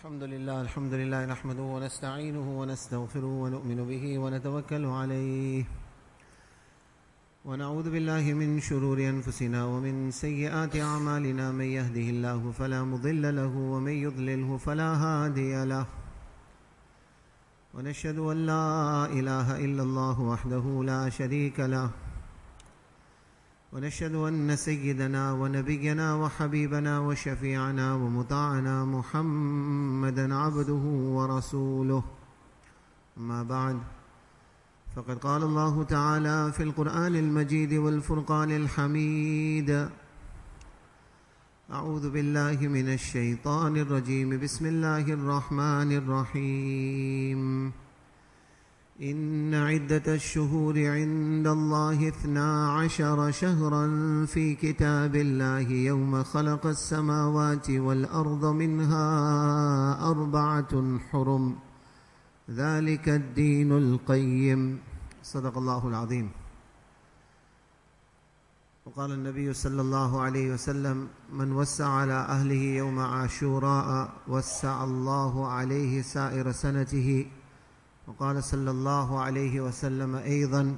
الحمد لله نحمده ونستعينه ونستغفره ونؤمن به ونتوكل عليه ونعوذ بالله من شرور أنفسنا ومن سيئات أعمالنا من يهده الله فلا مضل له ومن يضلله فلا هادي له ونشهد أن لا إله إلا الله وحده لا شريك له ونشهد أن سيدنا ونبينا وحبيبنا وشفيعنا ومطاعنا محمدا عبده ورسوله أما بعد فقد قال الله تعالى في القرآن المجيد والفرقان الحميد أعوذ بالله من الشيطان الرجيم بسم الله الرحمن الرحيم إن عدة الشهور عند الله 12 شهرا في كتاب الله يوم خلق السماوات والأرض منها 4 حرم ذلك الدين القيم صدق الله العظيم. وقال النبي صلى الله عليه وسلم من وسع على أهله يوم عاشوراء وسع الله عليه سائر سنته. وقال صلى الله عليه وسلم أيضا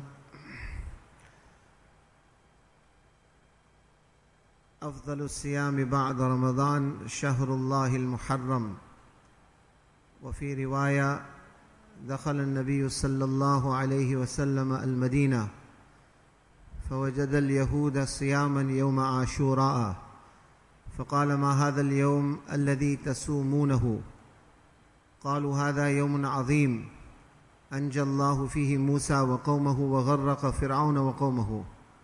أفضل الصيام بعد رمضان شهر الله المحرم. وفي رواية دخل النبي صلى الله عليه وسلم المدينة فوجد اليهود صياما يوم عاشوراء فقال ما هذا اليوم الذي تصومونه؟ قالوا هذا يوم عظيم أنجى الله فيه موسى وقومه وغرق فرعون وقومه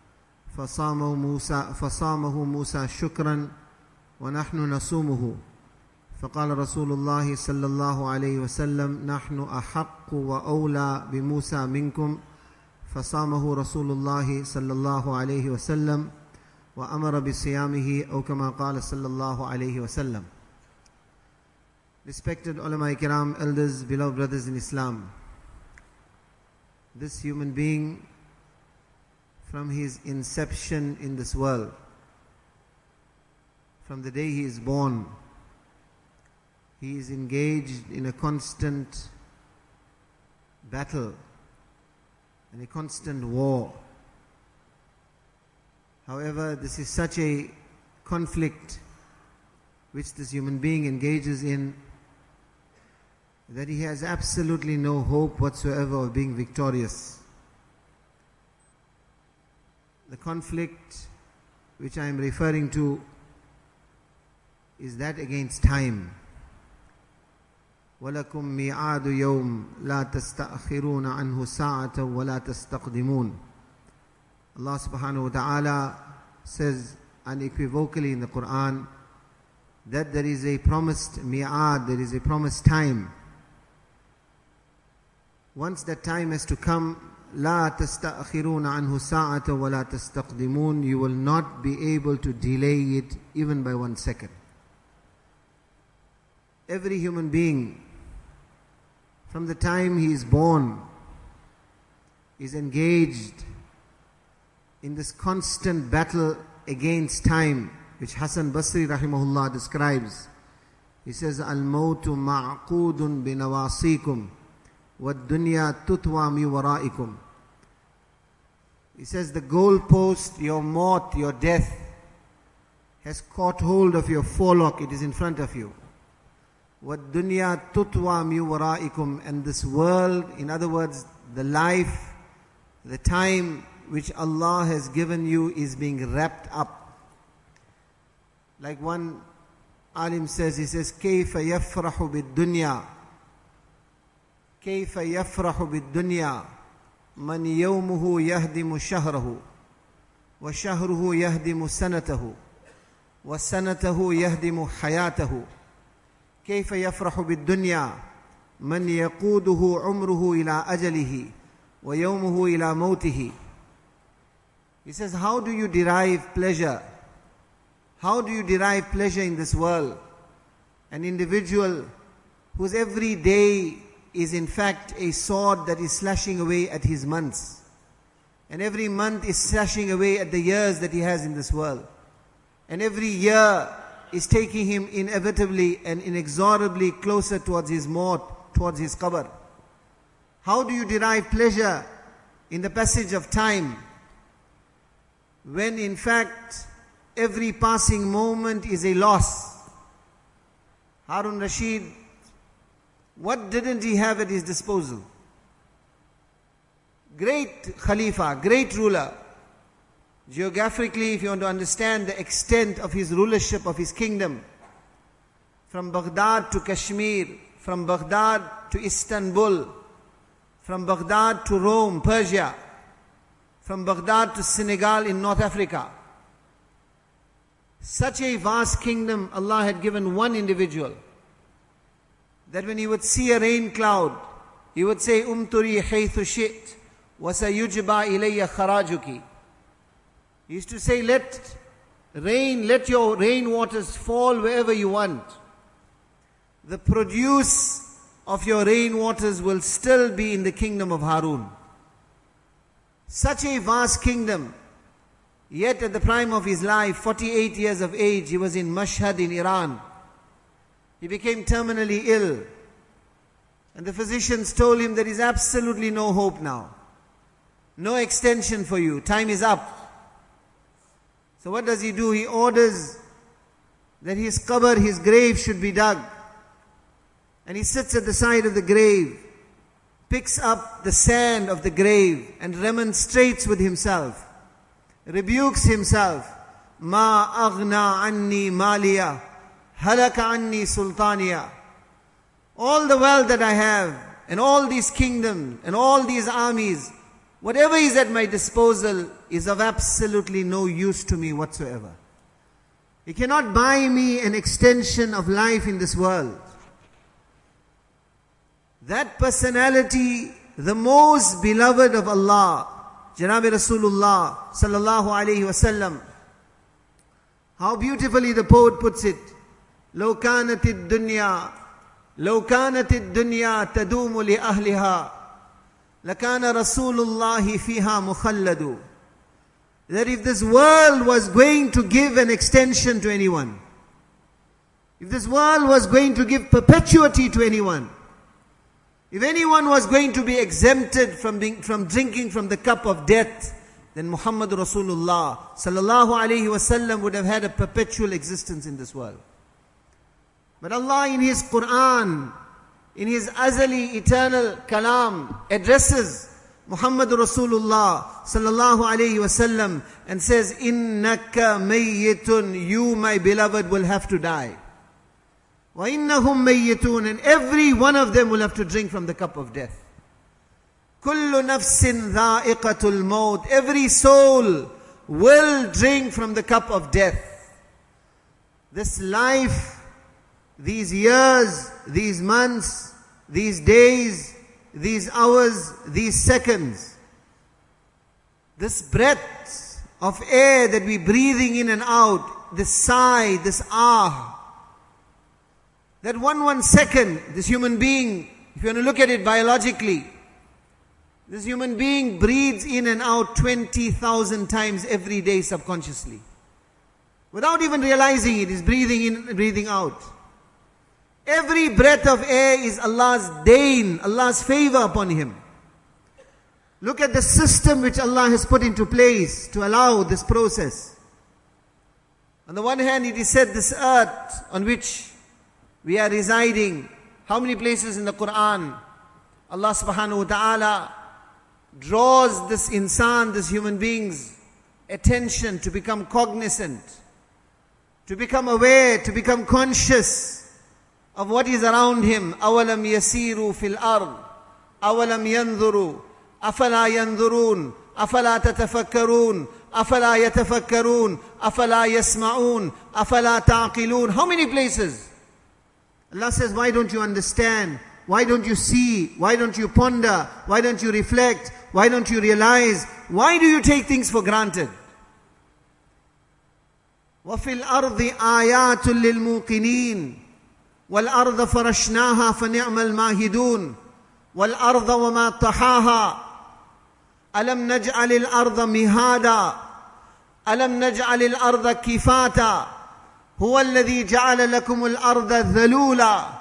فصامه موسى شكرا ونحن نصومه. فقال رسول الله صلى الله عليه وسلم نحن أحق وأولى بموسى منكم. فصامه رسول الله صلى الله عليه وسلم وأمر بصيامه أو كما قال صلى الله عليه وسلم. Respected ulama kiram, elders, beloved brothers in Islam, this human being, from his inception in this world, from the day he is born, he is engaged in a constant battle and a constant war. However, this is such a conflict which this human being engages in that he has absolutely no hope whatsoever of being victorious. The conflict which I am referring to is that against time. وَلَكُمْ مِيعَادُ يَوْمٍ لَا تَسْتَأْخِرُونَ عَنْهُ سَاعَةً وَلَا تَسْتَقْدِمُونَ. Allah subhanahu wa ta'ala says unequivocally in the Quran that there is a promised mi'ad, there is a promised time. Once that time has to come, لَا تَسْتَأْخِرُونَ عَنْهُ سَاعَةً وَلَا تَسْتَقْدِمُونَ, you will not be able to delay it even by 1 second. Every human being, from the time he is born, is engaged in this constant battle against time, which Hassan Basri rahimahullah describes. He says, Al-mawtu ma'qudun binawasikum wad-dunya tutwa mi waraikum. He says, the goalpost, your maut, your death, has caught hold of your forelock, it is in front of you. وَالدُّنْيَا تُطْوَى مِنْ وَرَائِكُمْ, and this world, in other words, the life, the time which Allah has given you is being wrapped up. Like one alim says, he says, كَيْفَ يَفْرَحُ بِالدُّنْيَا كَيْفَ يَفْرَحُ بِالدُّنْيَا مَنْ يَوْمُهُ يَهْدِمُ شَهْرَهُ وَشَهْرُهُ يَهْدِمُ سَنَتَهُ وَسَنَتَهُ يَهْدِمُ حَيَاتَهُ. كيف يفرح بالدنيا من يقوده عمره إلى أجله ويومه إلى موته. He says, how do you derive pleasure? How do you derive pleasure in this world? An individual whose every day is in fact a sword that is slashing away at his months. And every month is slashing away at the years that he has in this world. And every year is taking him inevitably and inexorably closer towards his maut, towards his qabr. How do you derive pleasure in the passage of time, when in fact every passing moment is a loss? Harun Rashid, what didn't he have at his disposal? Great Khalifa, great ruler. Geographically, if you want to understand the extent of his rulership, of his kingdom, from Baghdad to Kashmir, from Baghdad to Istanbul, from Baghdad to Rome, Persia, from Baghdad to Senegal in North Africa. Such a vast kingdom Allah had given one individual, that when he would see a rain cloud, he would say, Umturi haythu shit, wa sayujba ilayya kharajuki. He used to say, let your rain waters fall wherever you want. The produce of your rain waters will still be in the kingdom of Harun. Such a vast kingdom. Yet at the prime of his life, 48 years of age, he was in Mashhad in Iran. He became terminally ill. And the physicians told him there is absolutely no hope now. No extension for you. Time is up. So what does he do? He orders that his qabr, his grave should be dug. And he sits at the side of the grave, picks up the sand of the grave and remonstrates with himself, rebukes himself. Ma aghna anni maliya, halaka anni sultaniya. All the wealth that I have, and all these kingdoms, and all these armies, whatever is at my disposal is of absolutely no use to me whatsoever. He cannot buy me an extension of life in this world. That personality, the most beloved of Allah, Janabi Rasulullah sallallahu alayhi wasallam. How beautifully the poet puts it. لو كانت الدنيا تدوم لأهلها لكان رسول الله فيها مخلد. That if this world was going to give an extension to anyone, if this world was going to give perpetuity to anyone, if anyone was going to be exempted from drinking from the cup of death, then Muhammad Rasulullah sallallahu alayhi wasallam would have had a perpetual existence in this world. But Allah in His Quran, in His azali eternal kalam, addresses Muhammad Rasulullah sallallahu alayhi wasallam and says, Innaka mayyitun, you my beloved will have to die. Wa innahum mayyitun, and every one of them will have to drink from the cup of death. Kullu nafsin dha'iqatul maut, every soul will drink from the cup of death. This life, these years, these months, these days, these hours, these seconds, this breath of air that we're breathing in and out, this sigh, this ah, that one second, this human being, if you want to look at it biologically, this human being breathes in and out 20,000 times every day subconsciously. Without even realizing it, he's breathing in and breathing out. Every breath of air is Allah's dain, Allah's favor upon him. Look at the system which Allah has put into place to allow this process. On the one hand, it is said this earth on which we are residing, how many places in the Quran Allah subhanahu wa ta'ala draws this insan, this human being's attention to become cognizant, to become aware, to become conscious of what is around him. أَوَلَمْ يَسِيرُوا فِي الْأَرْضِ أَوَلَمْ يَنْظُرُوا أَفَلَا يَنْظُرُونَ أَفَلَا تَتَفَكَّرُونَ أَفَلَا يَتَفَكَّرُونَ أَفَلَا يَسْمَعُونَ أَفَلَا تَعْقِلُونَ. How many places? Allah says, why don't you understand? Why don't you see? Why don't you ponder? Why don't you reflect? Why don't you realize? Why do you take things for granted? وَفِي الْأَرْضِ آيَاتٌ لِلْمُوقِنِينَ وَالْأَرْضَ فَرَشْنَاهَا فَنِعْمَ الْمَاهِدُونَ وَالْأَرْضَ وَمَا طَحَاهَا أَلَمْ نَجْعَلِ الْأَرْضَ مِهَادًا أَلَمْ نَجْعَلِ الْأَرْضَ كِفَاتًا هُوَ الَّذِي جَعَلَ لَكُمُ الْأَرْضَ ذَلُولًا.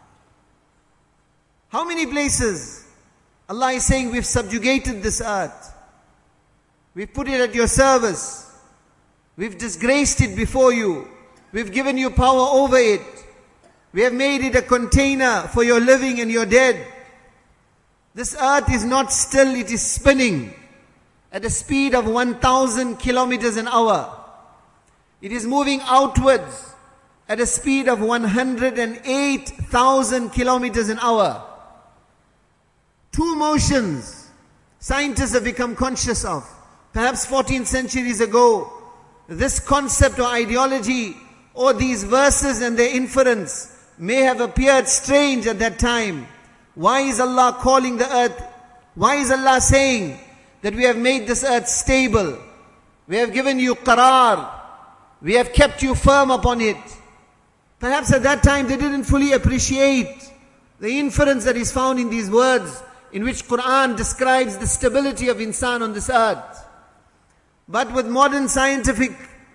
How many places Allah is saying we've subjugated this earth. We've put it at your service. We've disgraced it before you. We've given you power over it. We have made it a container for your living and your dead. This earth is not still, it is spinning at a speed of 1,000 kilometers an hour. It is moving outwards at a speed of 108,000 kilometers an hour. Two motions scientists have become conscious of. Perhaps 14 centuries ago, this concept or ideology or these verses and their inference may have appeared strange at that time. Why is Allah calling the earth? Why is Allah saying that we have made this earth stable? We have given you qarar. We have kept you firm upon it. Perhaps at that time they didn't fully appreciate the inference that is found in these words, in which Quran describes the stability of insan on this earth. But with modern scientific,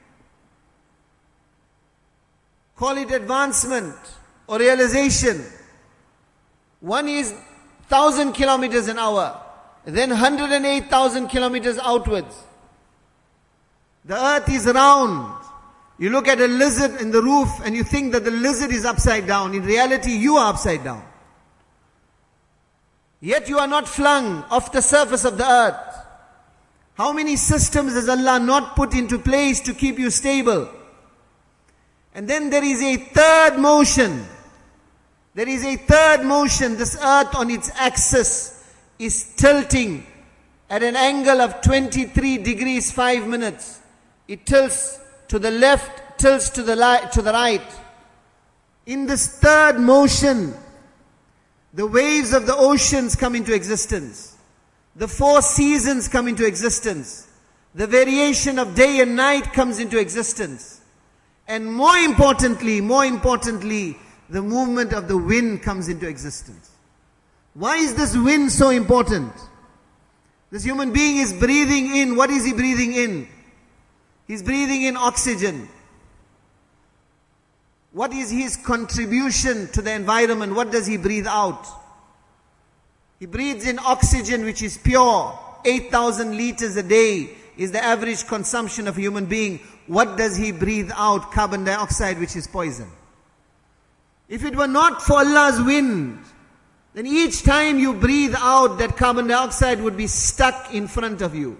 call it advancement or realization, one is 1,000 kilometers an hour, then 108,000 kilometers outwards. The earth is round. You look at a lizard in the roof and you think that the lizard is upside down. In reality, you are upside down. Yet you are not flung off the surface of the earth. How many systems has Allah not put into place to keep you stable? And then there is a third motion. There is a third motion. This earth on its axis is tilting at an angle of 23 degrees 5 minutes. It tilts to the left, tilts to the right. In this third motion, the waves of the oceans come into existence. The four seasons come into existence. The variation of day and night comes into existence. And more importantly, the movement of the wind comes into existence. Why is this wind so important? This human being is breathing in. What is he breathing in? He's breathing in oxygen. What is his contribution to the environment? What does he breathe out? He breathes in oxygen which is pure. 8,000 liters a day is the average consumption of a human being. What does he breathe out? Carbon dioxide, which is poison. If it were not for Allah's wind, then each time you breathe out, that carbon dioxide would be stuck in front of you.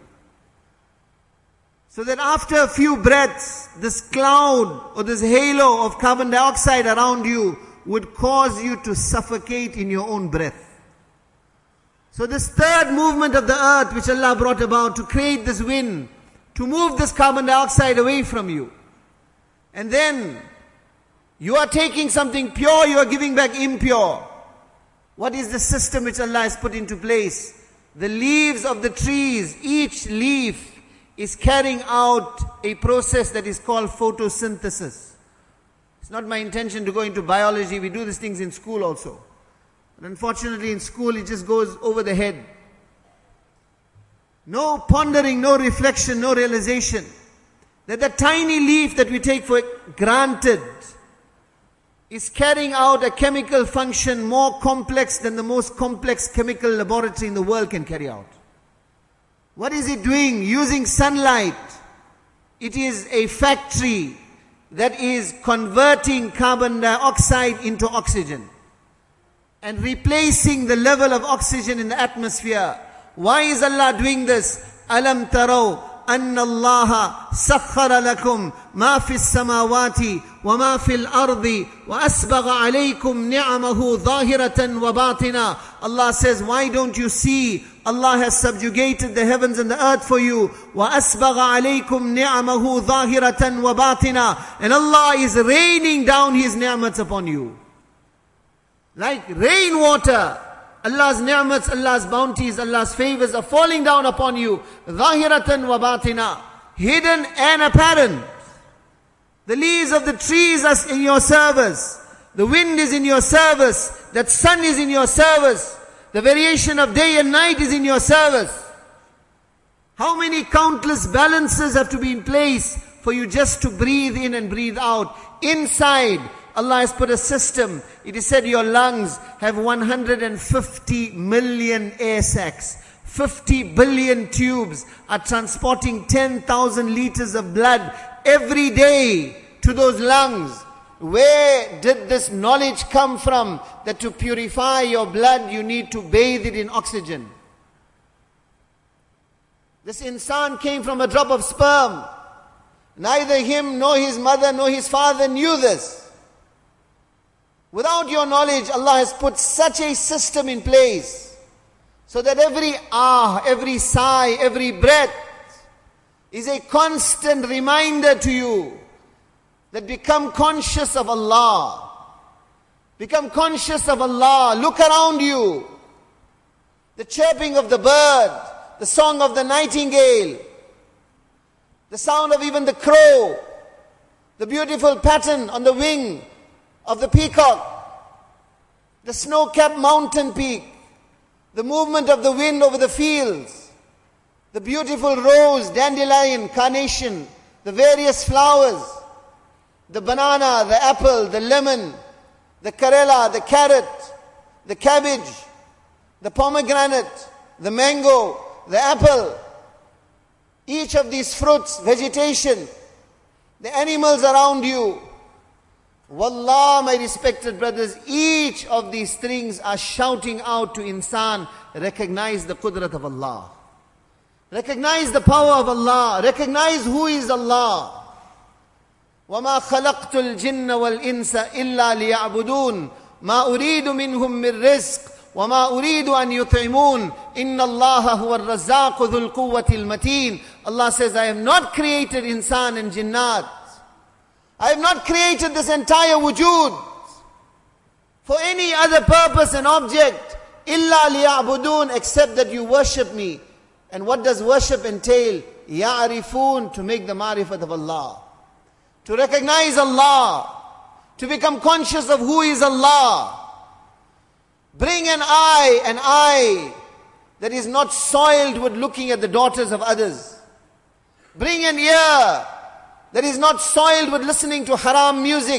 So that after a few breaths, this cloud or this halo of carbon dioxide around you would cause you to suffocate in your own breath. So this third movement of the earth which Allah brought about to create this wind, to move this carbon dioxide away from you. And then you are taking something pure, you are giving back impure. What is the system which Allah has put into place? The leaves of the trees, each leaf is carrying out a process that is called photosynthesis. It's not my intention to go into biology. We do these things in school also. But unfortunately in school it just goes over the head. No pondering, no reflection, no realization that the tiny leaf that we take for granted is carrying out a chemical function more complex than the most complex chemical laboratory in the world can carry out. What is it doing? Using sunlight. It is a factory that is converting carbon dioxide into oxygen and replacing the level of oxygen in the atmosphere. Why is Allah doing this? Alam taraw anna Allah sakhara lakum ma fi as-samawati wa ma fi al-ardi wa asbagha alaykum ni'amahu zahiratan wa batina. Allah says, why don't you see? Allah has subjugated the heavens and the earth for you. Wa asbagha alaykum ni'amahu zahiratan wa batina. And Allah is raining down His ni'mats upon you. Like rainwater. Allah's ni'mats, Allah's bounties, Allah's favors are falling down upon you. Zahiratan wa batina. Hidden and apparent. The leaves of the trees are in your service. The wind is in your service. That sun is in your service. The variation of day and night is in your service. How many countless balances have to be in place for you just to breathe in and breathe out. Inside, Allah has put a system. It is said your lungs have 150 million air sacs. 50 billion tubes are transporting 10,000 liters of blood every day to those lungs. Where did this knowledge come from that to purify your blood you need to bathe it in oxygen? This insan came from a drop of sperm. Neither him, nor his mother, nor his father knew this. Without your knowledge, Allah has put such a system in place so that every every sigh, every breath is a constant reminder to you that become conscious of Allah. Become conscious of Allah. Look around you. The chirping of the bird, the song of the nightingale, the sound of even the crow, the beautiful pattern on the wing of the peacock, the snow-capped mountain peak, the movement of the wind over the fields, the beautiful rose, dandelion, carnation, the various flowers, the banana, the apple, the lemon, the karela, the carrot, the cabbage, the pomegranate, the mango, the apple, each of these fruits, vegetation, the animals around you. Wallah, my respected brothers, each of these things are shouting out to insan, recognize the qudrat of Allah. Recognize the power of Allah. Recognize who is Allah. وَمَا خَلَقْتُ الْجِنَّ وَالْإِنسَ إِلَّا لِيَعْبُدُونَ مَا أُرِيدُ مِنْهُمْ مِنْ رِزْقٍ وَمَا أُرِيدُ أَنْ يُطْعِمُونَ إِنَّ اللَّهَ هُوَ الرَّزَّاقُ ذُو الْقُوَّةِ الْمَتِينَ. Allah says, I have not created insan and jinnat. I have not created this entire wujud for any other purpose and object illa liya'budun, except that you worship me. And what does worship entail? Ya'rifun, to make the ma'rifat of Allah, to recognize Allah, to become conscious of who is Allah. Bring an eye that is not soiled with looking at the daughters of others. Bring an ear that is not soiled with listening to haram music.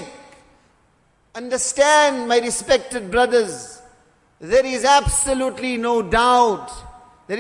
Understand, my respected brothers, there is absolutely no doubt, that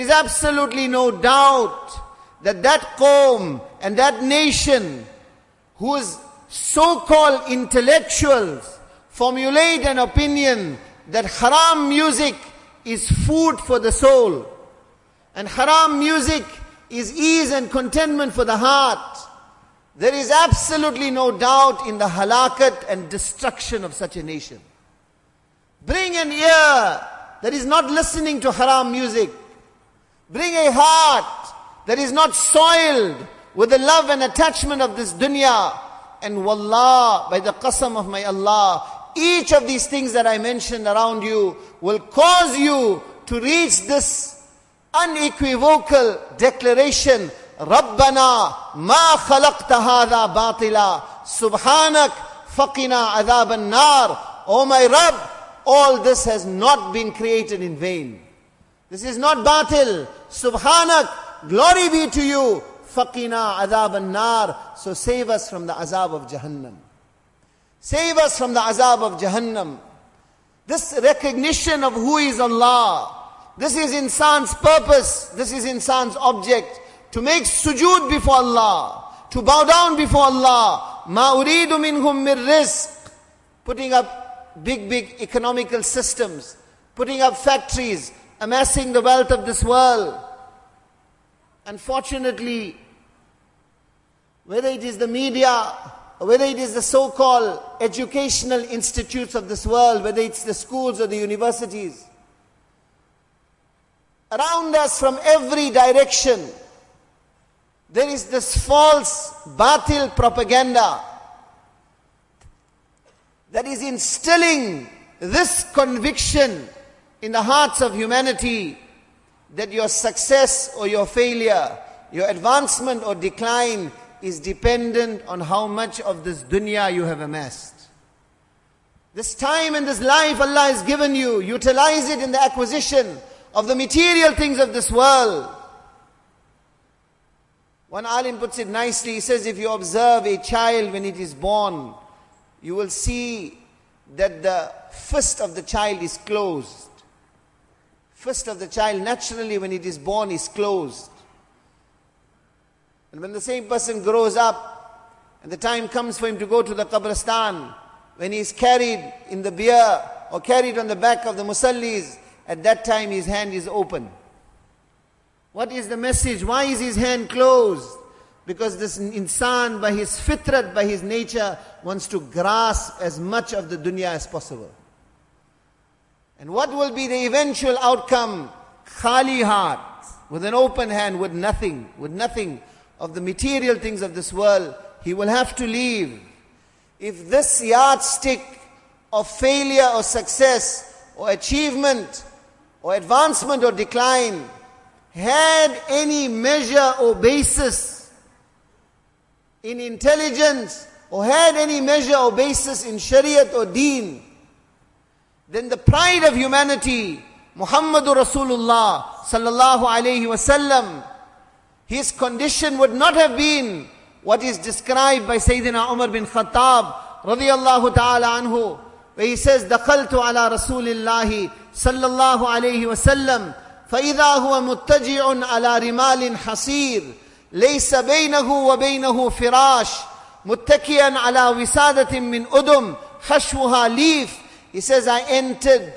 that qawm and that nation whose so-called intellectuals formulate an opinion that haram music is food for the soul, and haram music is ease and contentment for the heart. There is absolutely no doubt in the halakat and destruction of such a nation. Bring an ear that is not listening to haram music. Bring a heart that is not soiled with the love and attachment of this dunya. And wallah, by the qasam of my Allah, each of these things that I mentioned around you will cause you to reach this unequivocal declaration, Rabbana ma khalaqta hadha batila, subhanak faqina adhab an-nar. Oh my Rabb, all this has not been created in vain. This is not batil. Subhanak, glory be to you. Faqina adhab an-nar. So save us from the azab of Jahannam. Save us from the azab of Jahannam. This recognition of who is Allah, this is insan's purpose, this is insan's object, to make sujood before Allah, to bow down before Allah. Ma uridu minhum mir rizq, putting up big economical systems, putting up factories, amassing the wealth of this world. Unfortunately, whether it is the media, or whether it is the so-called educational institutes of this world, whether it's the schools or the universities, around us from every direction, there is this false, batil propaganda that is instilling this conviction in the hearts of humanity that your success or your failure, your advancement or decline is dependent on how much of this dunya you have amassed. This time and this life Allah has given you, utilize it in the acquisition of the material things of this world. One alim puts it nicely. He says, if you observe a child when it is born, you will see that the fist of the child is closed. Fist of the child naturally when it is born is closed. And when the same person grows up and the time comes for him to go to the Qabristan, when he is carried in the bier or carried on the back of the musallis, at that time his hand is open. What is the message? Why is his hand closed? Because this insan, by his fitrat, by his nature, wants to grasp as much of the dunya as possible. And what will be the eventual outcome? Khali heart, with an open hand, with nothing of the material things of this world. He will have to leave. If this yardstick of failure or success or achievement or advancement or decline had any measure or basis in intelligence or had any measure or basis in Shariat or Deen, then the pride of humanity, Muhammadur Rasulullah sallallahu alayhi wasallam, his condition would not have been what is described by Sayyidina Umar bin Khattab radiyallahu ta'ala anhu, where he says, دَخَلْتُ عَلَى رَسُولِ اللَّهِ صَلَّى اللَّهُ عَلَيْهِ وَسَلَّمَ فَإِذَا هُوَ مُتَّجِعٌ عَلَى رِمَالٍ حَصِيرٍ لَيْسَ بَيْنَهُ وَبَيْنَهُ فِرَاشٍ مُتَّكِيًا عَلى وِسَادَةٍ مِّنْ أُدُمٍ حَشْوُهَا لِيفٍ. He says, I entered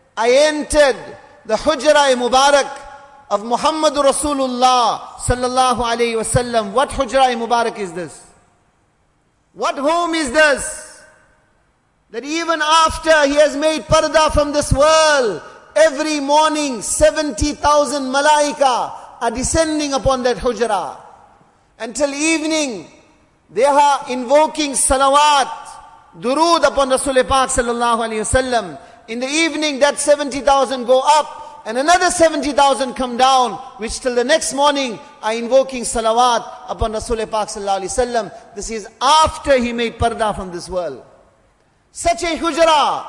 the Hujra Mubarak of Muhammadur Rasulullah sallallahu alayhi wasallam. What Hujra Mubarak is this? What home is this? That even after he has made parda from this world, every morning 70,000 malaika are descending upon that Hujra. Until evening, they are invoking salawat, durood upon Rasul Pak sallallahu alayhi wasallam. In the evening, that 70,000 go up, and another 70,000 come down, which till the next morning are invoking salawat upon Rasul Pak sallallahu alayhi wasallam. This is after he made parda from this world. Such a hujra,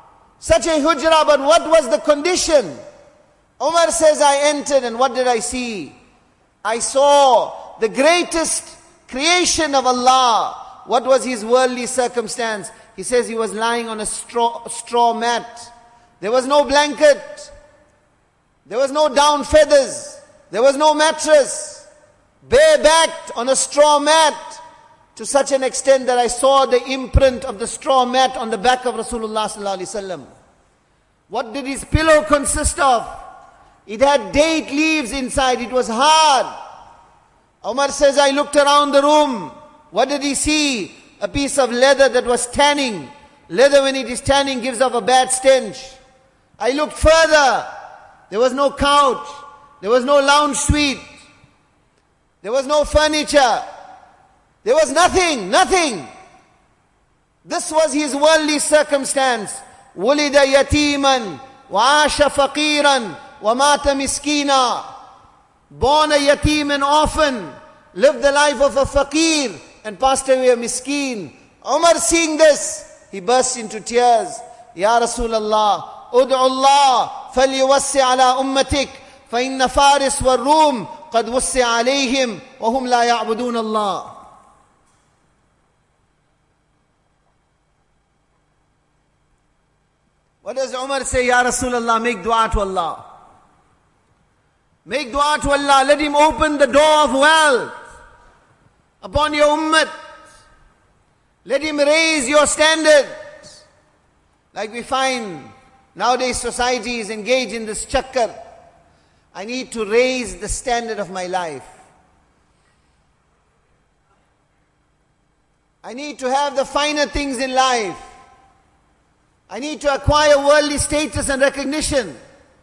but what was the condition? Umar says, I entered, and what did I see? I saw the greatest creation of Allah. What was his worldly circumstance? He says he was lying on a straw mat. There was no blanket. There was no down feathers. There was no mattress. Barebacked on a straw mat, to such an extent that I saw the imprint of the straw mat on the back of Rasulullah sallallahu alaihi wasallam. What did his pillow consist of? It had date leaves inside. It was hard. Umar says, I looked around the room. What did he see? A piece of leather that was tanning. Leather, when it is tanning, gives off a bad stench. I looked further. There was no couch. There was no lounge suite. There was no furniture. There was nothing. This was his worldly circumstance. وَلِدَ يَتِيمًا وَعَاشَ فَقِيرًا وَمَاتَ مِسْكِينًا. Born a yatim and orphan, lived the life of a faqir, and passed away a miskeen. Umar, seeing this, he burst into tears. Ya Rasulallah, ud'u Allah falyuwassi ala ummatik, fa inna Faris wa Rum qad wussi alayhim wa hum la ya'budun Allah. What does Umar say? Ya Rasulallah, make dua to Allah. Make dua to Allah. Let Him open the door of wealth upon your ummah. Let Him raise your standards. Like we find nowadays society is engaged in this chakkar. I need to raise the standard of my life. I need to have the finer things in life. I need to acquire worldly status and recognition.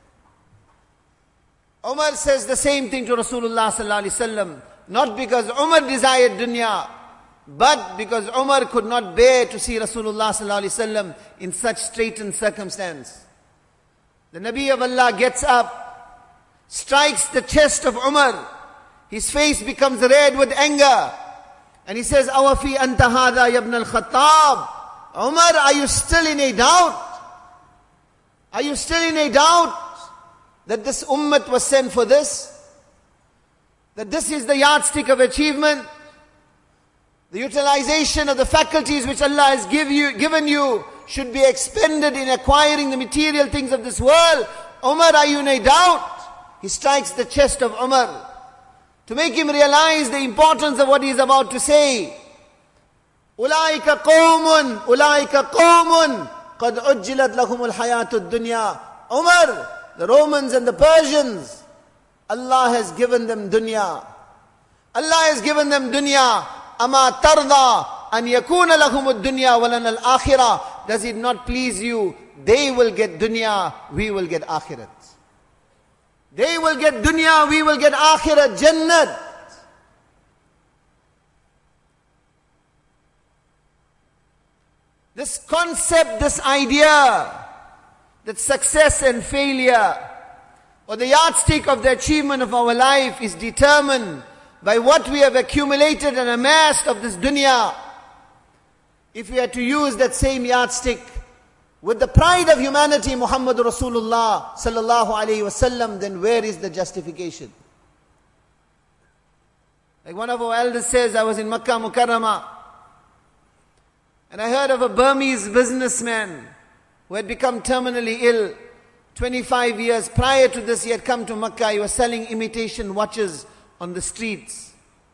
Umar says the same thing to Rasulullah sallallahu alaihi wasallam. Not because Umar desired dunya, but because Umar could not bear to see Rasulullah sallallahu alaihi wasallam in such straitened circumstance. The Nabi of Allah gets up, strikes the chest of Umar. His face becomes red with anger. And he says, Awafi anta hadha ya ibn al-Khattab. Umar, are you still in a doubt? Are you still in a doubt that this ummah was sent for this? that this is the yardstick of achievement. The utilization of the faculties which Allah has given you should be expended in acquiring the material things of this world. Umar, are you in a doubt? He strikes the chest of Umar to make him realize the importance of what he is about to say. Ulaika qawmun qad ujjilat lahumul hayatud dunya. Umar, the Romans and the Persians, Allah has given them dunya. Allah has given them dunya. Ama tarda an yakuna lahumud dunya walana al-akhirah. Does it not please you? They will get dunya, we will get akhirat. They will get dunya, we will get akhirat, jannat. This concept, this idea that success and failure or the yardstick of the achievement of our life is determined by what we have accumulated and amassed of this dunya. If we are to use that same yardstick with the pride of humanity, Muhammad Rasulullah sallallahu alayhi wasallam, then where is the justification? Like one of our elders says, I was in Makkah Mukarramah and I heard of a Burmese businessman who had become terminally ill. 25 years prior to this, he had come to Makkah. He was selling imitation watches on the streets.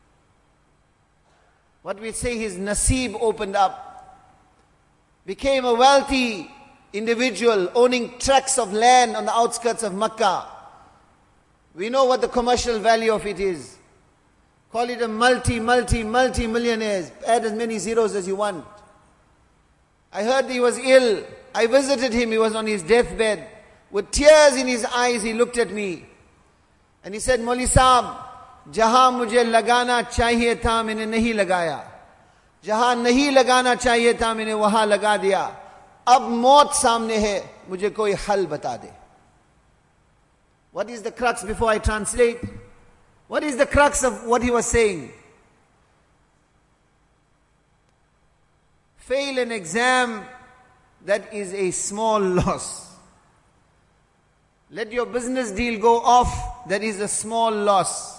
What we say, his naseeb opened up. Became a wealthy individual owning tracts of land on the outskirts of Makkah. We know what the commercial value of it is. Call it a multi-millionaires. Add as many zeros as you want. I heard he was ill. I visited him. He was on his deathbed. With tears in his eyes, he looked at me. And he said, Mauli Saab, जहां मुझे लगाना चाहिए था मैंने नहीं लगाया, जहां नहीं लगाना चाहिए था मैंने वहां लगा दिया, अब मौत सामने है, मुझे कोई हल बता दे. What is the crux, before I translate? What is the crux of what he was saying? Fail an exam, that is a small loss. Let your business deal go off, that is a small loss.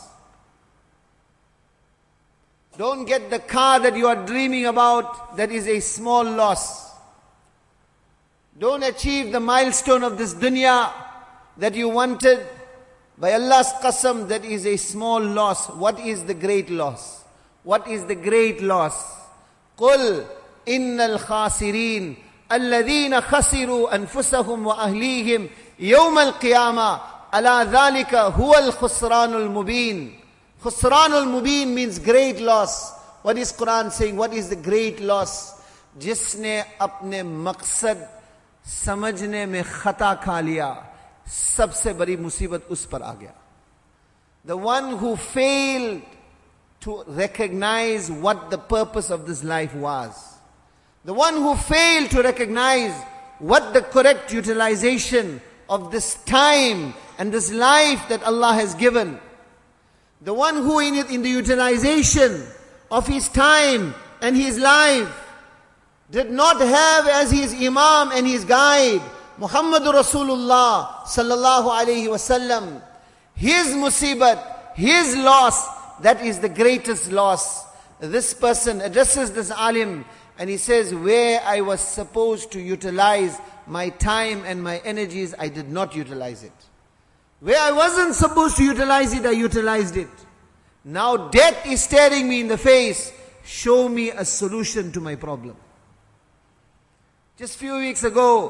Don't get the car that you are dreaming about, that is a small loss. Don't achieve the milestone of this dunya that you wanted. By Allah's qasam, that is a small loss. What is the great loss? What is the great loss? قُلْ إِنَّ الْخَاسِرِينَ الَّذِينَ خَسِرُوا أَنفُسَهُمْ وَأَهْلِيهِمْ يَوْمَ الْقِيَامَةِ أَلَا ذَلِكَ هُوَ الْخُسْرَانُ الْمُبِينُ. Khusranul Mubin means great loss. What is Quran saying? What is the great loss? जिसने अपने मकसद समझने में खता खा लिया, सबसे बड़ी मुसीबत उस पर आ गया. The one who failed to recognize what the purpose of this life was. The one who failed to recognize what the correct utilization of this time and this life that Allah has given. The one who in the utilization of his time and his life did not have as his imam and his guide Muhammadur Rasulullah sallallahu alayhi wasallam, his musibat, his loss, that is the greatest loss. This person addresses this alim and he says, where I was supposed to utilize my time and my energies, I did not utilize it. Where I wasn't supposed to utilize it, I utilized it. Now death is staring me in the face. Show me a solution to my problem. Just a few weeks ago,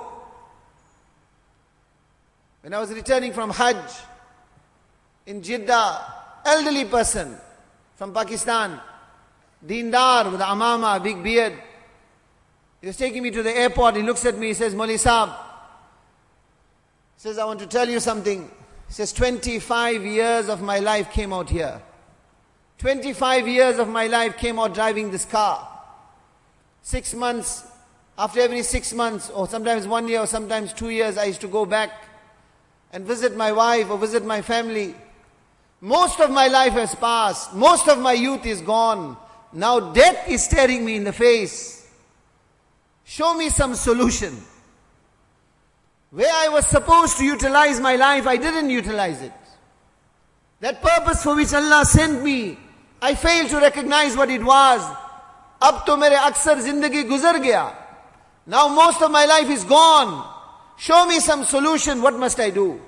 when I was returning from Hajj in Jeddah, elderly person from Pakistan, Deendar with amama, big beard. He was taking me to the airport. He looks at me, he says, Mauli Saab, he says, I want to tell you something. He says, 25 years of my life came out here. 25 years of my life came out driving this car. 6 months, after every 6 months, or sometimes 1 year, or sometimes 2 years, I used to go back and visit my wife or visit my family. Most of my life has passed. Most of my youth is gone. Now death is staring me in the face. Show me some solution. Where I was supposed to utilize my life, I didn't utilize it. That purpose for which Allah sent me, I failed to recognize what it was. Ab to mere aksar zindagi guzar gaya. Now most of my life is gone. Show me some solution. What must I do?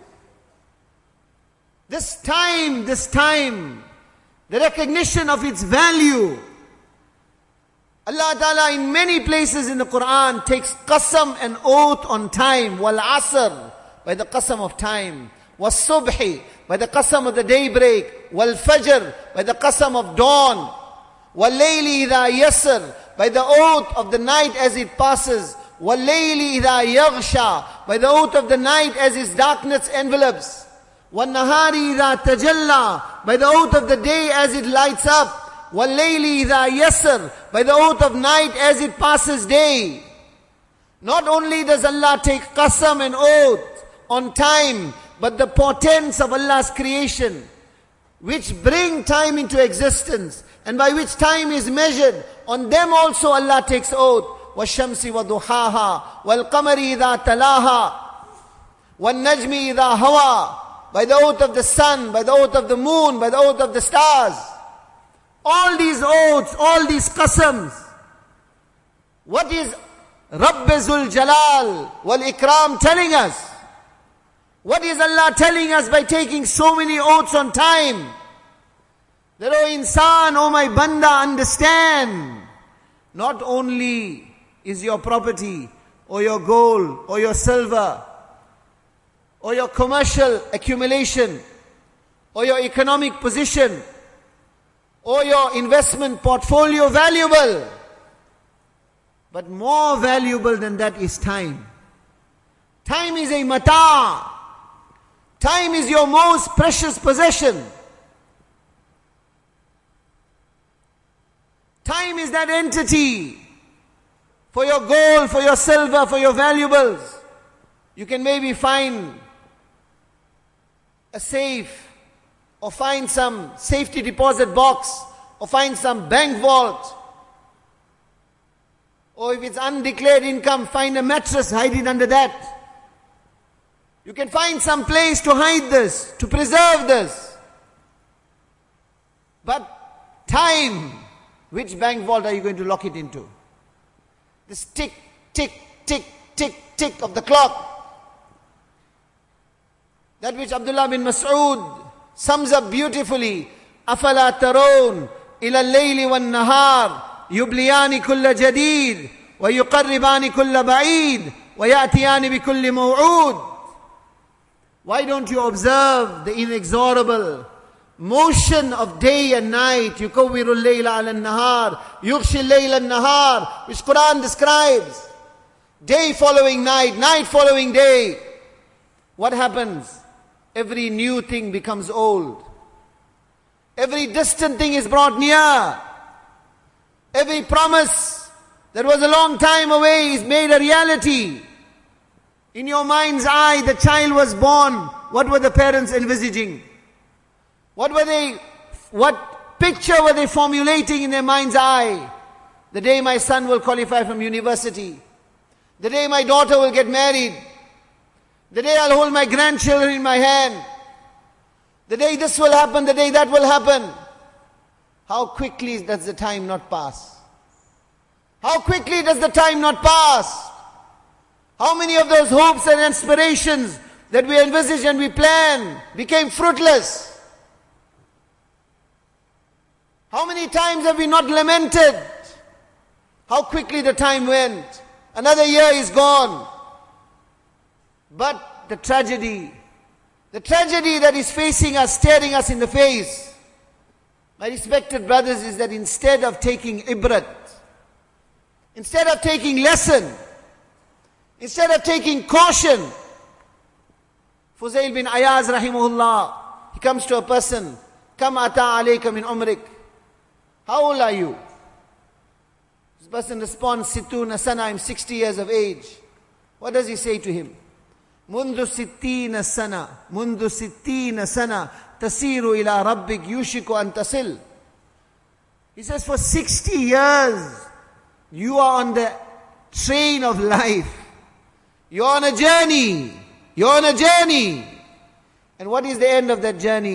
This time, the recognition of its value. Allah Ta'ala in many places in the Quran takes qasam and oath on time. Wal asr, by the qasam of time. Was subhi, by the qasam of the daybreak. Wal fajr, by the qasam of dawn. Wal layli idha yasr, by the oath of the night as it passes. Wal layli idha yaghsha, by the oath of the night as its darkness envelops. Wal nahari idha tajalla, by the oath of the day as it lights up. وَاللَّيْلِ إِذَا يَسَّرْ, by the oath of night as it passes day. Not only does Allah take qasam and oath on time, but the portents of Allah's creation, which bring time into existence, and by which time is measured, on them also Allah takes oath. وَالشَّمْسِ وَضُحَاهَا وَالْقَمَرِ إِذَا تَلَاهَا وَالنَّجْمِ إِذَا هَوَى, by the oath of the sun, by the oath of the moon, by the oath of the stars. All these oaths, all these qasams. What is Rabbezul Jalal wal Ikram telling us? What is Allah telling us by taking so many oaths on time? That, oh insan, oh my banda, understand. Not only is your property, or your gold, or your silver, or your commercial accumulation, or your economic position, or your investment portfolio valuable. But more valuable than that is time. Time is a mata. Time is your most precious possession. Time is that entity for your gold, for your silver, for your valuables. You can maybe find a safe, or find some safety deposit box, or find some bank vault. Or if it's undeclared income, find a mattress, hide it under that. You can find some place to hide this, to preserve this. But time, which bank vault are you going to lock it into? This tick, tick, tick, tick, tick of the clock. That which Abdullah bin Mas'ud sums up beautifully. أَفَلَا تَرَوْنَ إِلَى اللَّيْلِ وَالنَّهَارِ يُبْلِيَانِ كُلَّ جَدِيدٍ وَيُقَرِّبَانِ كُلَّ بَعِيدٍ وَيَأْتِيَانِ بِكُلِّ مَوْعُودٍ. Why don't you observe the inexorable motion of day and night? يُكَوِّرُ اللَّيْلَ عَلَى النَّهَارِ يُغْشِي اللَّيْلَ النَّهَارِ, which Quran describes. Day following night, night following day. What happens? Every new thing becomes old. Every distant thing is brought near. Every promise that was a long time away is made a reality. In your mind's eye, the child was born. What were the parents envisaging? What picture were they formulating in their mind's eye? The day my son will qualify from university. The day my daughter will get married. The day I'll hold my grandchildren in my hand. The day this will happen, the day that will happen. How quickly does the time not pass? How quickly does the time not pass? How many of those hopes and aspirations that we envisaged and we planned became fruitless? How many times have we not lamented how quickly the time went? Another year is gone. But the tragedy that is facing us, staring us in the face, my respected brothers, is that instead of taking ibrat, instead of taking lesson, instead of taking caution, Fuzail bin Ayaz rahimahullah, he comes to a person, Kam ata alayka min umrik. How old are you? This person responds, Sittuna sana, I'm 60 years of age. What does he say to him? منذ 60 سنة منذ 60 سنة تسير إلى ربك يوشك أن تصل. He says, for 60 years you are on the train of life. You're on a journey. You're on a journey. And what is the end of that journey?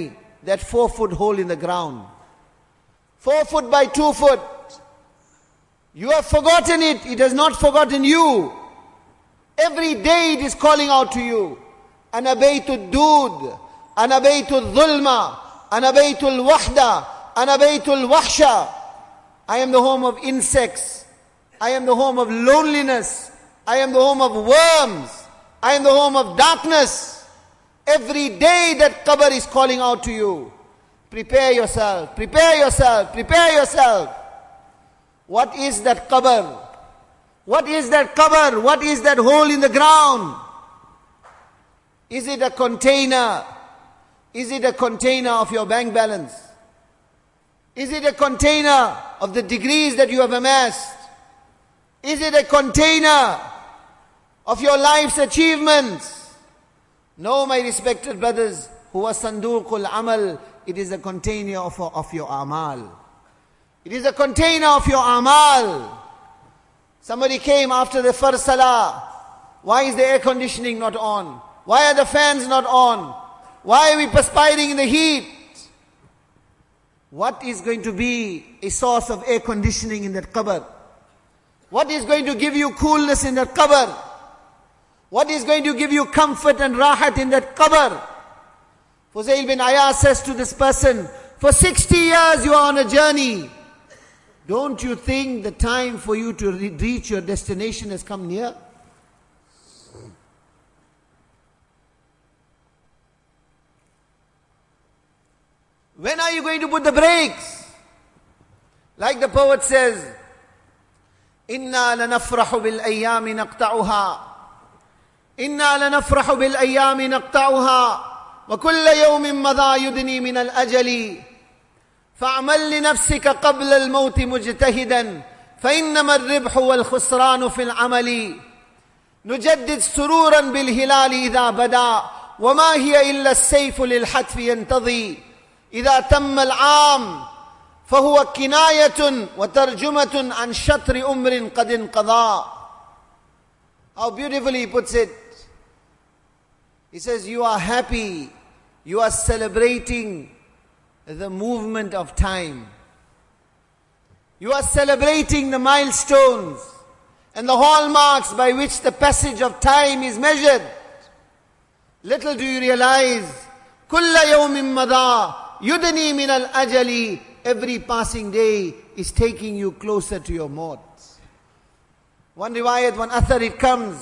that 4-foot hole in the ground. 4 foot by 2 foot. You have forgotten it. It has not forgotten you. Every day it is calling out to you. Ana baytul dud. Ana baytul dhulma. Ana baytul wahda. Ana baytul wahsha. I am the home of insects. I am the home of loneliness. I am the home of worms. I am the home of darkness. Every day that qabr is calling out to you. Prepare yourself, prepare yourself, prepare yourself. What is that qabr? What is that qabr? What is that hole in the ground? Is it a container? Is it a container of your bank balance? Is it a container of the degrees that you have amassed? Is it a container of your life's achievements? No, my respected brothers, huwa sanduqul amal. It is a container of your amal. It is a container of your amal. Somebody came after the first salah. Why is the air conditioning not on? Why are the fans not on? Why are we perspiring in the heat? What is going to be a source of air conditioning in that qabr? What is going to give you coolness in that qabr? What is going to give you comfort and rahat in that qabr? Fuzail bin Ayaz says to this person, for 60 years you are on a journey. Don't you think the time for you to reach your destination has come near? When are you going to put the brakes? Like the poet says, Inna lanafrahu bil ayyami naqta'uha. Inna lanafrahu bil ayyami naqta'uha. وكل يوم مضى يدني من الأجل فاعمل لنفسك قبل الموت مجتهدا فإنما الربح والخسران في العمل نجدد سرورا بالهلال إذا بدا وما هي إلا السيف للحتف ينتضي إذا تم العام فهو كناية وترجمة عن شطر أمر قد انقضى. How beautifully he puts it. He says, you are happy, you are celebrating the movement of time. You are celebrating the milestones and the hallmarks by which the passage of time is measured. Little do you realize, كُلَّ يَوْمٍ مَضَى يُدْنِي مِنَ الْأَجَلِ. Every passing day is taking you closer to your maut. One riwayat, one athar, it comes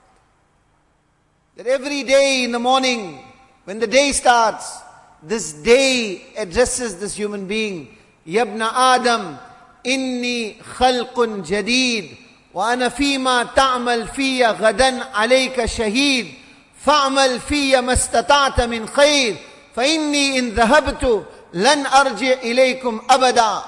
that every day in the morning, when the day starts, this day addresses this human being. Yabna Adam, inni khalqun jadid, wa ana fima ta'mal fiya ghadan alayka shaheed, fa'mal fiya mastata'ta min khair, fa inni in dhahabtu lan arji' ilaykum abada.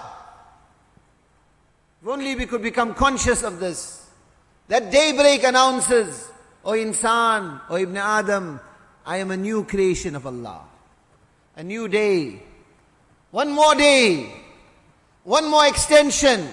If only we could become conscious of this. That daybreak announces, O insan, O Ibn Adam, I am a new creation of Allah. A new day. One more day. One more extension.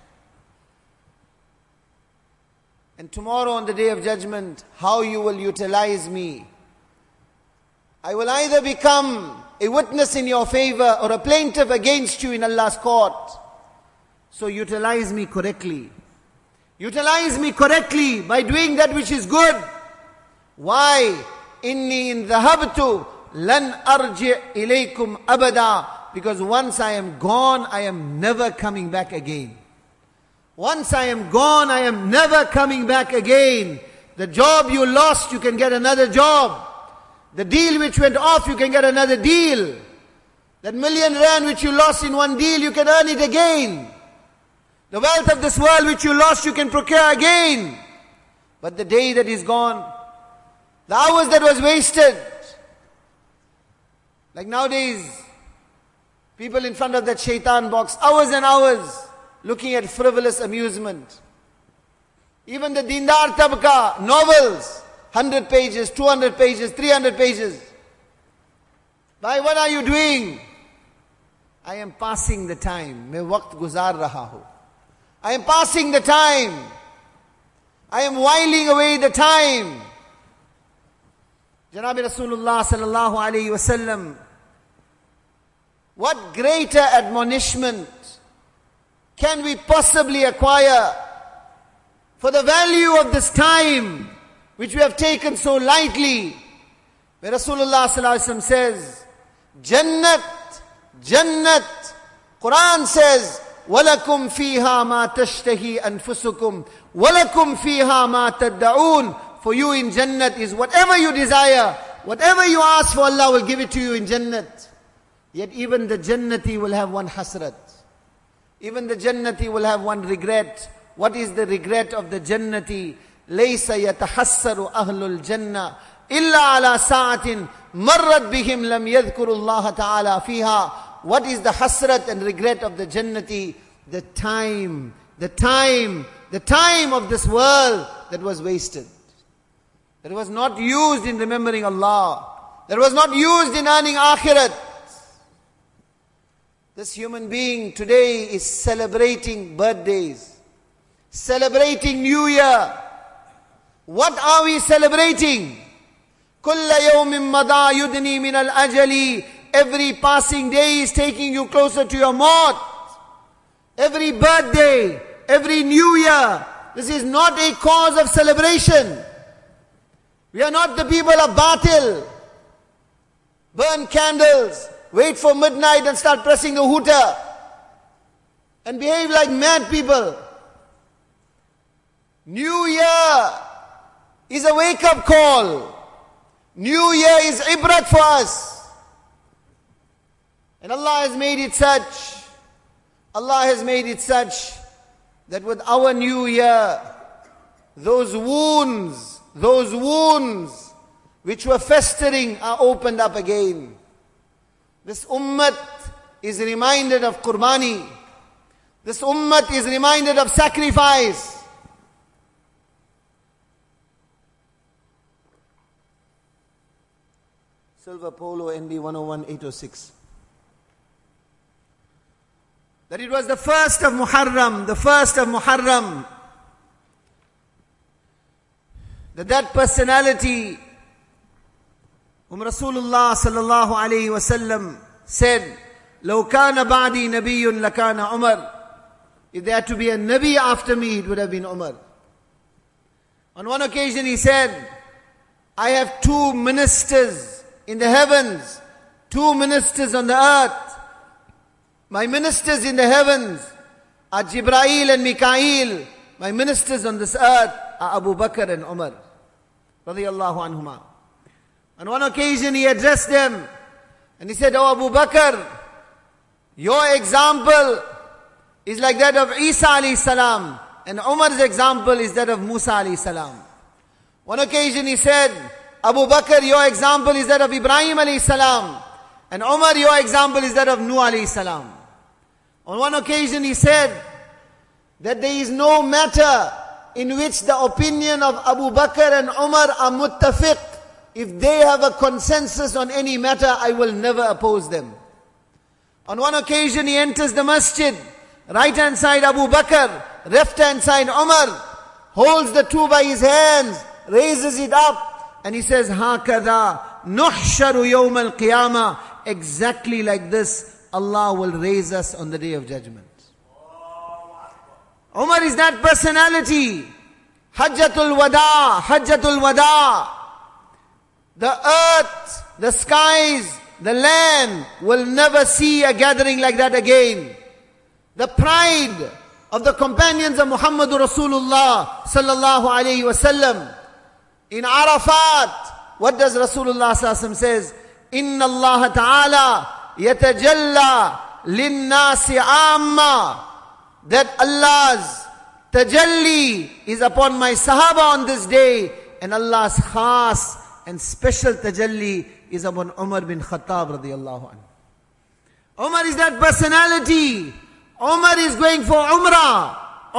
And tomorrow on the day of judgment, how you will utilize me. I will either become a witness in your favor or a plaintiff against you in Allah's court. So utilize me correctly. Utilize me correctly by doing that which is good. Why? Inni in dhahabtu lan arji' ilaykum abada. Because once I am gone, I am never coming back again. Once I am gone, I am never coming back again. The job you lost, you can get another job. The deal which went off, you can get another deal. That R1,000,000 which you lost in one deal, you can earn it again. The wealth of this world which you lost, you can procure again. But the day that is gone, the hours that was wasted, like nowadays, people in front of that shaitan box, hours and hours, looking at frivolous amusement. Even the Dindar Tabqa, novels, 100 pages, 200 pages, 300 pages. Why, what are you doing? I am passing the time. Main waqt guzar raha hu. I am passing the time. I am whiling away the time. Janabi Rasulullah sallallahu alayhi wasallam, What greater admonishment can we possibly acquire for the value of this time which we have taken so lightly? Where Rasulullah sallallahu alaihi wasallam says, Jannat, Jannat. Quran says, وَلَكُمْ فِيهَا مَا تَشْتَهِي أَنفُسُكُمْ وَلَكُمْ فِيهَا مَا تَدَّعُونَ. For you in Jannat is whatever you desire, whatever you ask for, Allah will give it to you in Jannat. Yet even the Jannati will have one hasrat. Even the Jannati will have one regret. What is the regret of the Jannati? لَيْسَ يَتَحَسَّرُ أَهْلُ الْجَنَّةِ إِلَّا عَلَى سَاعَةٍ مَرَّتْ بِهِمْ لَمْ يَذْكُرُوا اللَّهَ تَعَالَى فِيهَا. What is the hasrat and regret of the Jannati? The time of this world that was wasted. That was not used in remembering Allah. That was not used in earning akhirat. This human being today is celebrating birthdays, celebrating New Year. What are we celebrating? كُلَّ يَوْمٍ مَضَى يُدْنِي مِنَ الْأَجَلِ. Every passing day is taking you closer to your maut. Every birthday, every New Year, this is not a cause of celebration. We are not the people of batil. Burn candles, wait for midnight and start pressing the hooter and behave like mad people. New Year is a wake-up call. New Year is ibrat for us. And Allah has made it such that with our New Year, those wounds which were festering are opened up again. This ummah is reminded of Qurbani. This ummah is reminded of sacrifice. Silver Polo NB 101806. That it was the first of Muharram, that personality whom Rasulullah sallallahu alayhi wasallam said, لَوْ كَانَ بَعْدِي نَبِيٌّ لَكَانَ عُمَرٌ. If there had to be a Nabi after me, it would have been Umar. On one occasion he said, I have 2 ministers in the heavens, 2 ministers on the earth. My ministers in the heavens are Jibrail and Mikail. My ministers on this earth are Abu Bakr and Umar. Radiyallahu anhuma. On one occasion he addressed them and he said, Oh Abu Bakr, your example is like that of Isa alayhi salam, and Umar's example is that of Musa alayhi salam. One occasion he said, Abu Bakr, your example is that of Ibrahim alayhi salam, and Umar, your example is that of Nuh alayhi salam. On one occasion he said that there is no matter in which the opinion of Abu Bakr and Umar are muttafiq. If they have a consensus on any matter, I will never oppose them. On one occasion he enters the masjid, right hand side Abu Bakr, left hand side Umar, holds the 2 by his hands, raises it up, and he says, هَكَذَا نُحْشَرُ يَوْمَ الْقِيَامَةِ. Exactly like this, Allah will raise us on the day of judgment. Umar is that personality. Hajjatul Wada. The earth, the skies, the land will never see a gathering like that again. The pride of the companions of Muhammadur Rasulullah sallallahu alayhi wasallam. In Arafat, what does Rasulullah sallallahu alayhi wasallam says? Inna Allah ta'ala yatajalla linnasi amma. That Allah's tajalli is upon my sahaba on this day, and Allah's khas and special tajalli is upon Umar bin Khattab radiyallahu anhu. Umar is that personality. Umar is going for Umrah.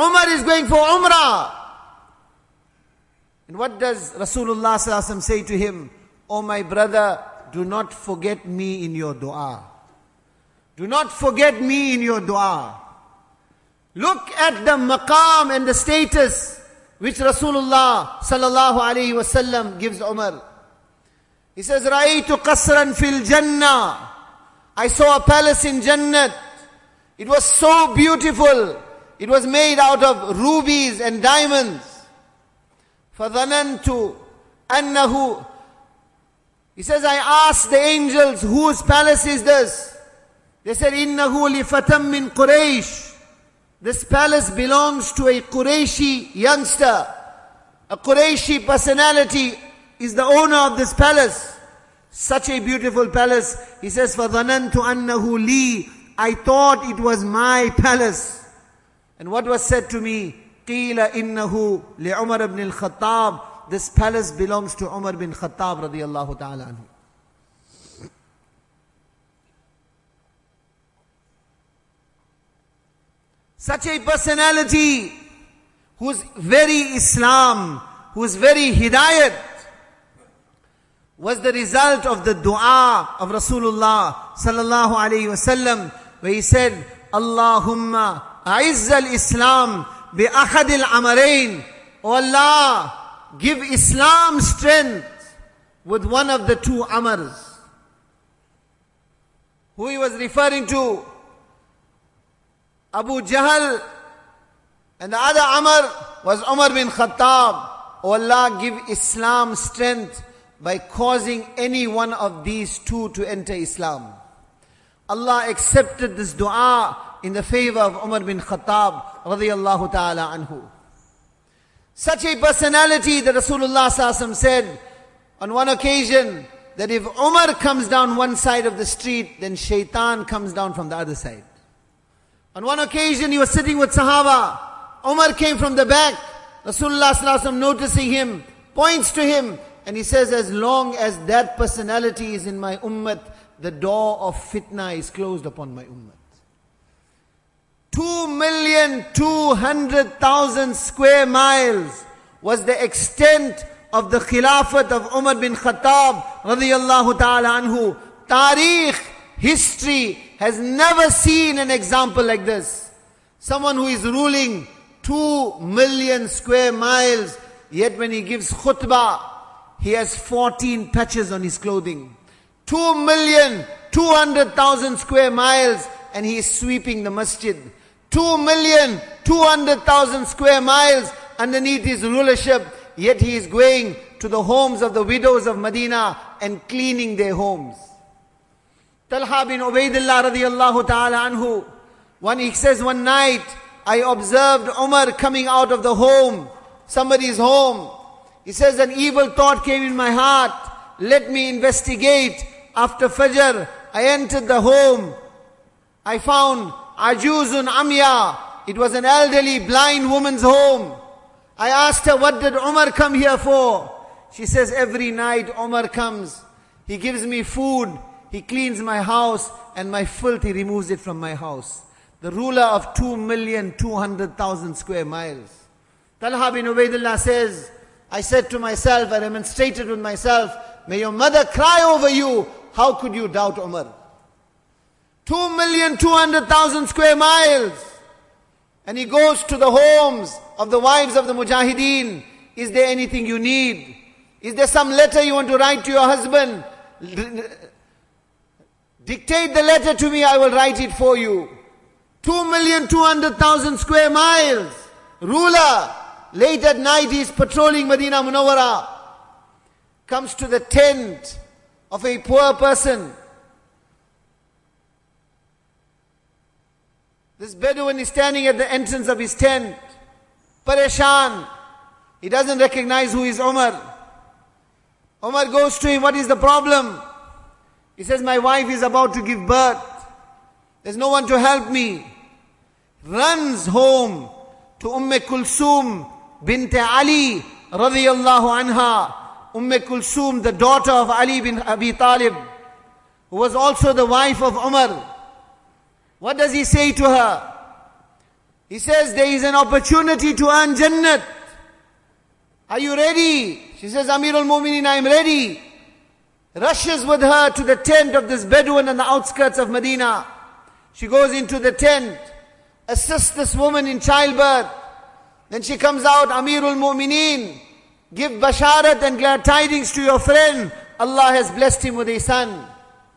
And what does Rasulullah sallallahu alaihi wasallam say to him? Oh my brother, do not forget me in your dua. Do not forget me in your dua. Look at the maqam and the status which Rasulullah sallallahu alaihi wasallam gives Umar. He says, رَأَيْتُ قَصْرًا فِي الْجَنَّةِ I saw a palace in Jannat. It was so beautiful. It was made out of rubies and diamonds. فَظَنَنْتُ أَنَّهُ He says, I asked the angels, whose palace is this? They said, إِنَّهُ لِفَتَمْ مِنْ قُرَيْشٍ This palace belongs to a Qurayshi youngster. A Qurayshi personality is the owner of this palace. Such a beautiful palace. He says, فَظَنَنْتُ أَنَّهُ لِي I thought it was my palace. And what was said to me? قِيلَ إِنَّهُ لِعُمَرَ بْنِ الْخَطَّابِ This palace belongs to Umar bin Khattab radiyallahu ta'ala anhu. Such a personality who's very Islam, who's very Hidayat, was the result of the dua of Rasulullah sallallahu alayhi wasallam, where he said, Allahumma a'izz al-Islam bi ahad al-amarain. O Allah, give Islam strength with one of the two Amars. Who he was referring to? Abu Jahl, and the other Amr was Umar bin Khattab. O Allah, give Islam strength by causing any one of these two to enter Islam. Allah accepted this dua in the favor of Umar bin Khattab radiyallahu ta'ala anhu. Such a personality that Rasulullah sallallahu alaihi wasallam said on one occasion that if Umar comes down one side of the street, then shaitan comes down from the other side. On one occasion he was sitting with Sahaba. Umar came from the back. Rasulullah sallallahu alaihi wasallam, noticing him, points to him and he says, as long as that personality is in my ummah, the door of fitna is closed upon my ummah. 2,200,000 square miles was the extent of the Khilafat of Umar bin Khattab radiyallahu ta'ala anhu. Tariq, history has never seen an example like this. Someone who is ruling 2 million square miles, yet when he gives khutbah, he has 14 patches on his clothing. 2,200,000 square miles, and he is sweeping the masjid. 2,200,000 square miles underneath his rulership, yet he is going to the homes of the widows of Medina and cleaning their homes. Talha bin Ubaidillah radiyallahu ta'ala anhu, he says, one night I observed Umar coming out of the home, somebody's home. He says, an evil thought came in my heart. Let me investigate. After Fajr, I entered the home. I found Ajuzun Amya. It was an elderly blind woman's home. I asked her, what did Umar come here for? She says, every night Umar comes. He gives me food. He cleans my house, and my filth he removes it from my house. The ruler of 2,200,000 square miles. Talha bin Ubaidillah says, I said to myself, I remonstrated with myself, may your mother cry over you. How could you doubt Umar? 2,200,000 square miles. And he goes to the homes of the wives of the Mujahideen. Is there anything you need? Is there some letter you want to write to your husband? Dictate the letter to me, I will write it for you. 2,200,000 square miles. Ruler. Late at night he is patrolling Medina Munawwara. Comes to the tent of a poor person. This Bedouin is standing at the entrance of his tent. Pareshan. He doesn't recognize who is Umar. Umar goes to him, what is the problem? He says, my wife is about to give birth. There's no one to help me. Runs home to Kulsum bint Ali radiyallahu anha. Kulsum, the daughter of Ali bin Abi Talib, who was also the wife of Umar. What does he say to her? He says, there is an opportunity to earn Jannat. Are you ready? She says, Amirul Mu'mineen, I am ready. Rushes with her to the tent of this Bedouin on the outskirts of Medina. She goes into the tent, assists this woman in childbirth. Then she comes out, Amirul Mu'mineen, give basharat and glad tidings to your friend. Allah has blessed him with a son.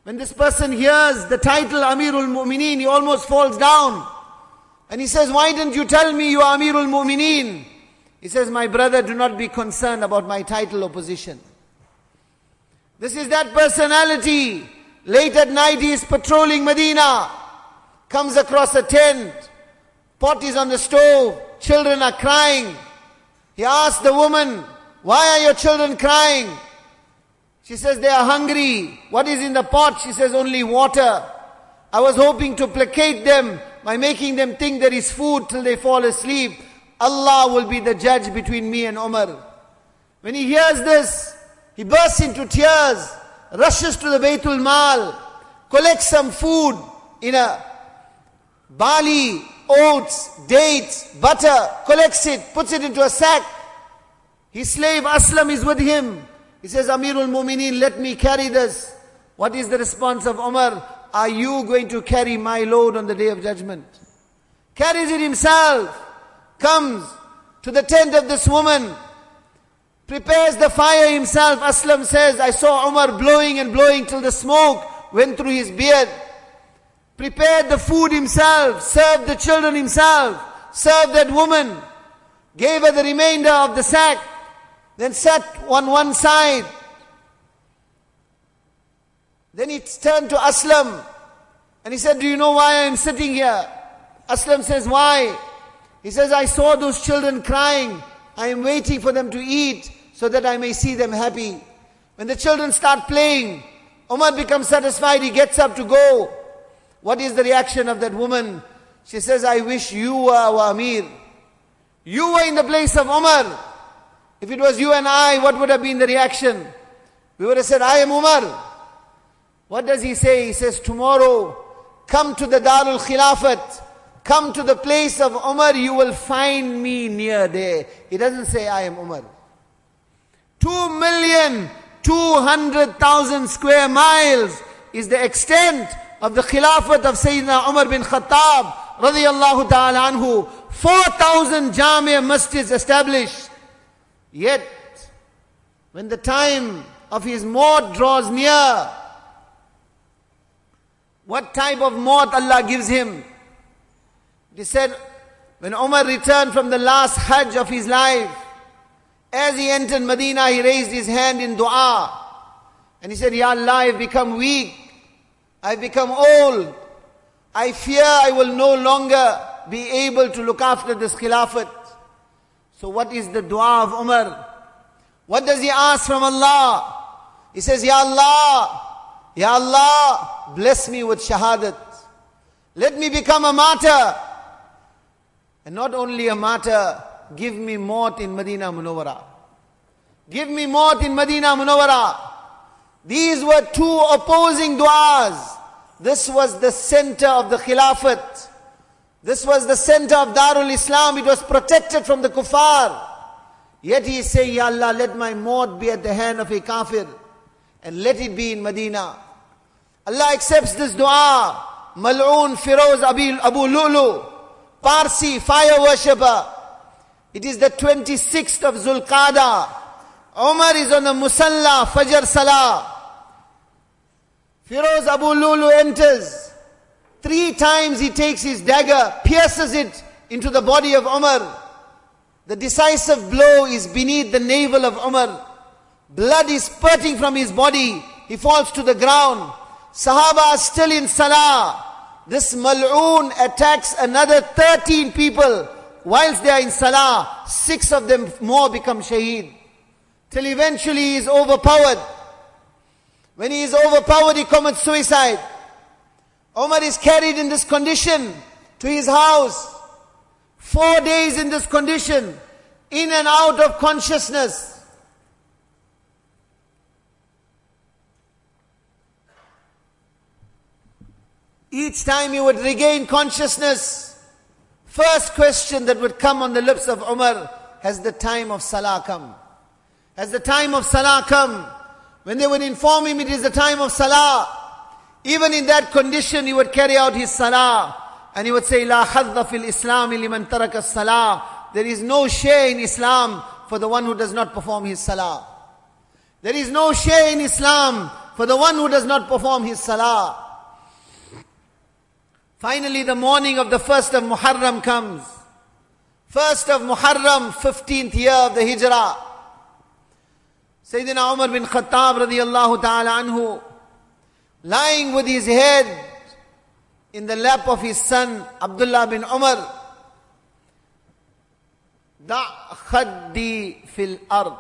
When this person hears the title Amirul Mu'mineen, he almost falls down. And he says, why didn't you tell me you are Amirul Mu'mineen? He says, my brother, do not be concerned about my title or position. This is that personality. Late at night he is patrolling Medina. Comes across a tent. Pot is on the stove. Children are crying. He asks the woman, why are your children crying? She says, they are hungry. What is in the pot? She says, only water. I was hoping to placate them by making them think there is food till they fall asleep. Allah will be the judge between me and Umar. When he hears this, he bursts into tears, rushes to the Baytul Mal, collects some food in a barley, oats, dates, butter, collects it, puts it into a sack. His slave Aslam is with him. He says, Amirul Mu'mineen, let me carry this. What is the response of Umar? Are you going to carry my load on the Day of Judgment? Carries it himself. Comes to the tent of this woman. Prepares the fire himself. Aslam says, I saw Umar blowing and blowing till the smoke went through his beard. Prepared the food himself. Served the children himself. Served that woman. Gave her the remainder of the sack. Then sat on one side. Then he turned to Aslam and he said, do you know why I am sitting here? Aslam says, why? He says, I saw those children crying. I am waiting for them to eat so that I may see them happy. When the children start playing, Umar becomes satisfied. He gets up to go. What is the reaction of that woman? She says, I wish you were our Amir. You were in the place of Umar. If it was you and I, what would have been the reaction? We would have said, I am Umar. What does he say? He says, tomorrow, come to the Darul Khilafat. Come to the place of Umar, you will find me near there. He doesn't say, I am Umar. 2,200,000 square miles is the extent of the Khilafat of Sayyidina Umar bin Khattab, radiyallahu ta'ala anhu. 4,000 Jamia masjids established. Yet, when the time of his maut draws near, what type of maut Allah gives him? He said, when Umar returned from the last Hajj of his life, as he entered Medina, he raised his hand in dua. And he said, Ya Allah, I've become weak. I've become old. I fear I will no longer be able to look after this Khilafat. So what is the dua of Umar? What does he ask from Allah? He says, Ya Allah, bless me with shahadat. Let me become a martyr. And not only a martyr, give me maut in Medina Munawwara. Give me maut in Medina Munawwara. These were two opposing du'as. This was the center of the Khilafat. This was the center of Darul Islam. It was protected from the kuffar. Yet he is saying, Ya Allah, let my maut be at the hand of a kafir. And let it be in Medina. Allah accepts this dua. Mal'oon Firoz Abu Lu'lu, Parsi, fire worshipper. It is the 26th of Zulqada. Umar is on the Musalla, Fajr Salah. Firoz Abu Lu'lu enters. 3 times he takes his dagger, pierces it into the body of Umar. The decisive blow is beneath the navel of Umar. Blood is spurting from his body. He falls to the ground. Sahaba are still in Salah. This Mal'oon attacks another 13 people. Whilst they are in Salah, 6 of them more become shaheed. Till eventually he is overpowered. When he is overpowered, he commits suicide. Umar is carried in this condition to his house. 4 days in this condition, in and out of consciousness. Each time he would regain consciousness, first question that would come on the lips of Umar, has the time of Salah come? Has the time of Salah come? When they would inform him it is the time of Salah, even in that condition he would carry out his Salah. And he would say, La hadda fil Islami liman taraka Salah. There is no share in Islam for the one who does not perform his Salah. There is no share in Islam for the one who does not perform his salah. Finally, the morning of the 1st of Muharram comes. 1st of Muharram, 15th year of the Hijrah. Sayyidina Umar bin Khattab radiyallahu ta'ala anhu, lying with his head in the lap of his son Abdullah bin Umar. Da' khaddi fil ard.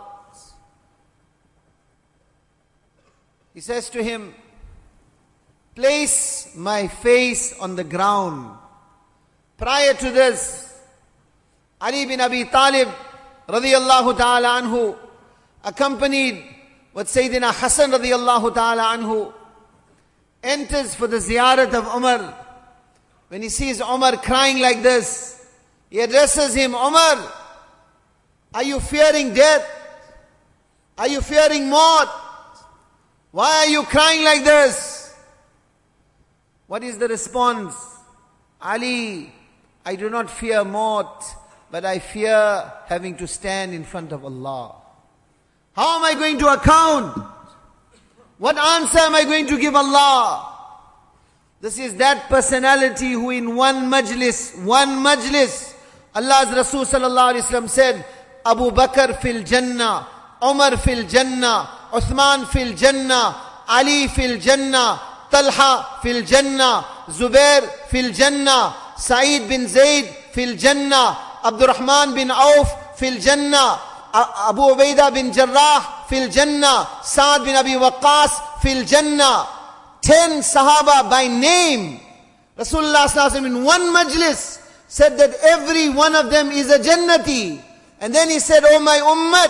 He says to him, place my face on the ground. Prior to this, Ali bin Abi Talib radiyallahu ta'ala anhu, accompanied with Sayyidina Hassan radiyallahu ta'ala anhu, enters for the ziyarat of Umar. When he sees Umar crying like this, he addresses him, Umar, are you fearing death? Are you fearing maut? Why are you crying like this? What is the response? Ali, I do not fear maut, but I fear having to stand in front of Allah. How am I going to account? What answer am I going to give Allah? This is that personality who in one majlis, Allah's Rasul sallallahu alaihi wasallam said, Abu Bakr fil Jannah, Umar fil Jannah, Uthman fil Jannah, Ali fil Jannah, Talha fil Jannah, Zubair fil Jannah, Sa'id bin Zayd fil Jannah, Abdurrahman bin Auf fil Jannah, Abu Ubaidah bin Jarrah fil Jannah, Sa'ad bin Abi Waqqas fil Jannah. 10 Sahaba by name. Rasulullah sallallahu alaihi wasallam in one majlis said that every one of them is a Jannati. And then he said, oh my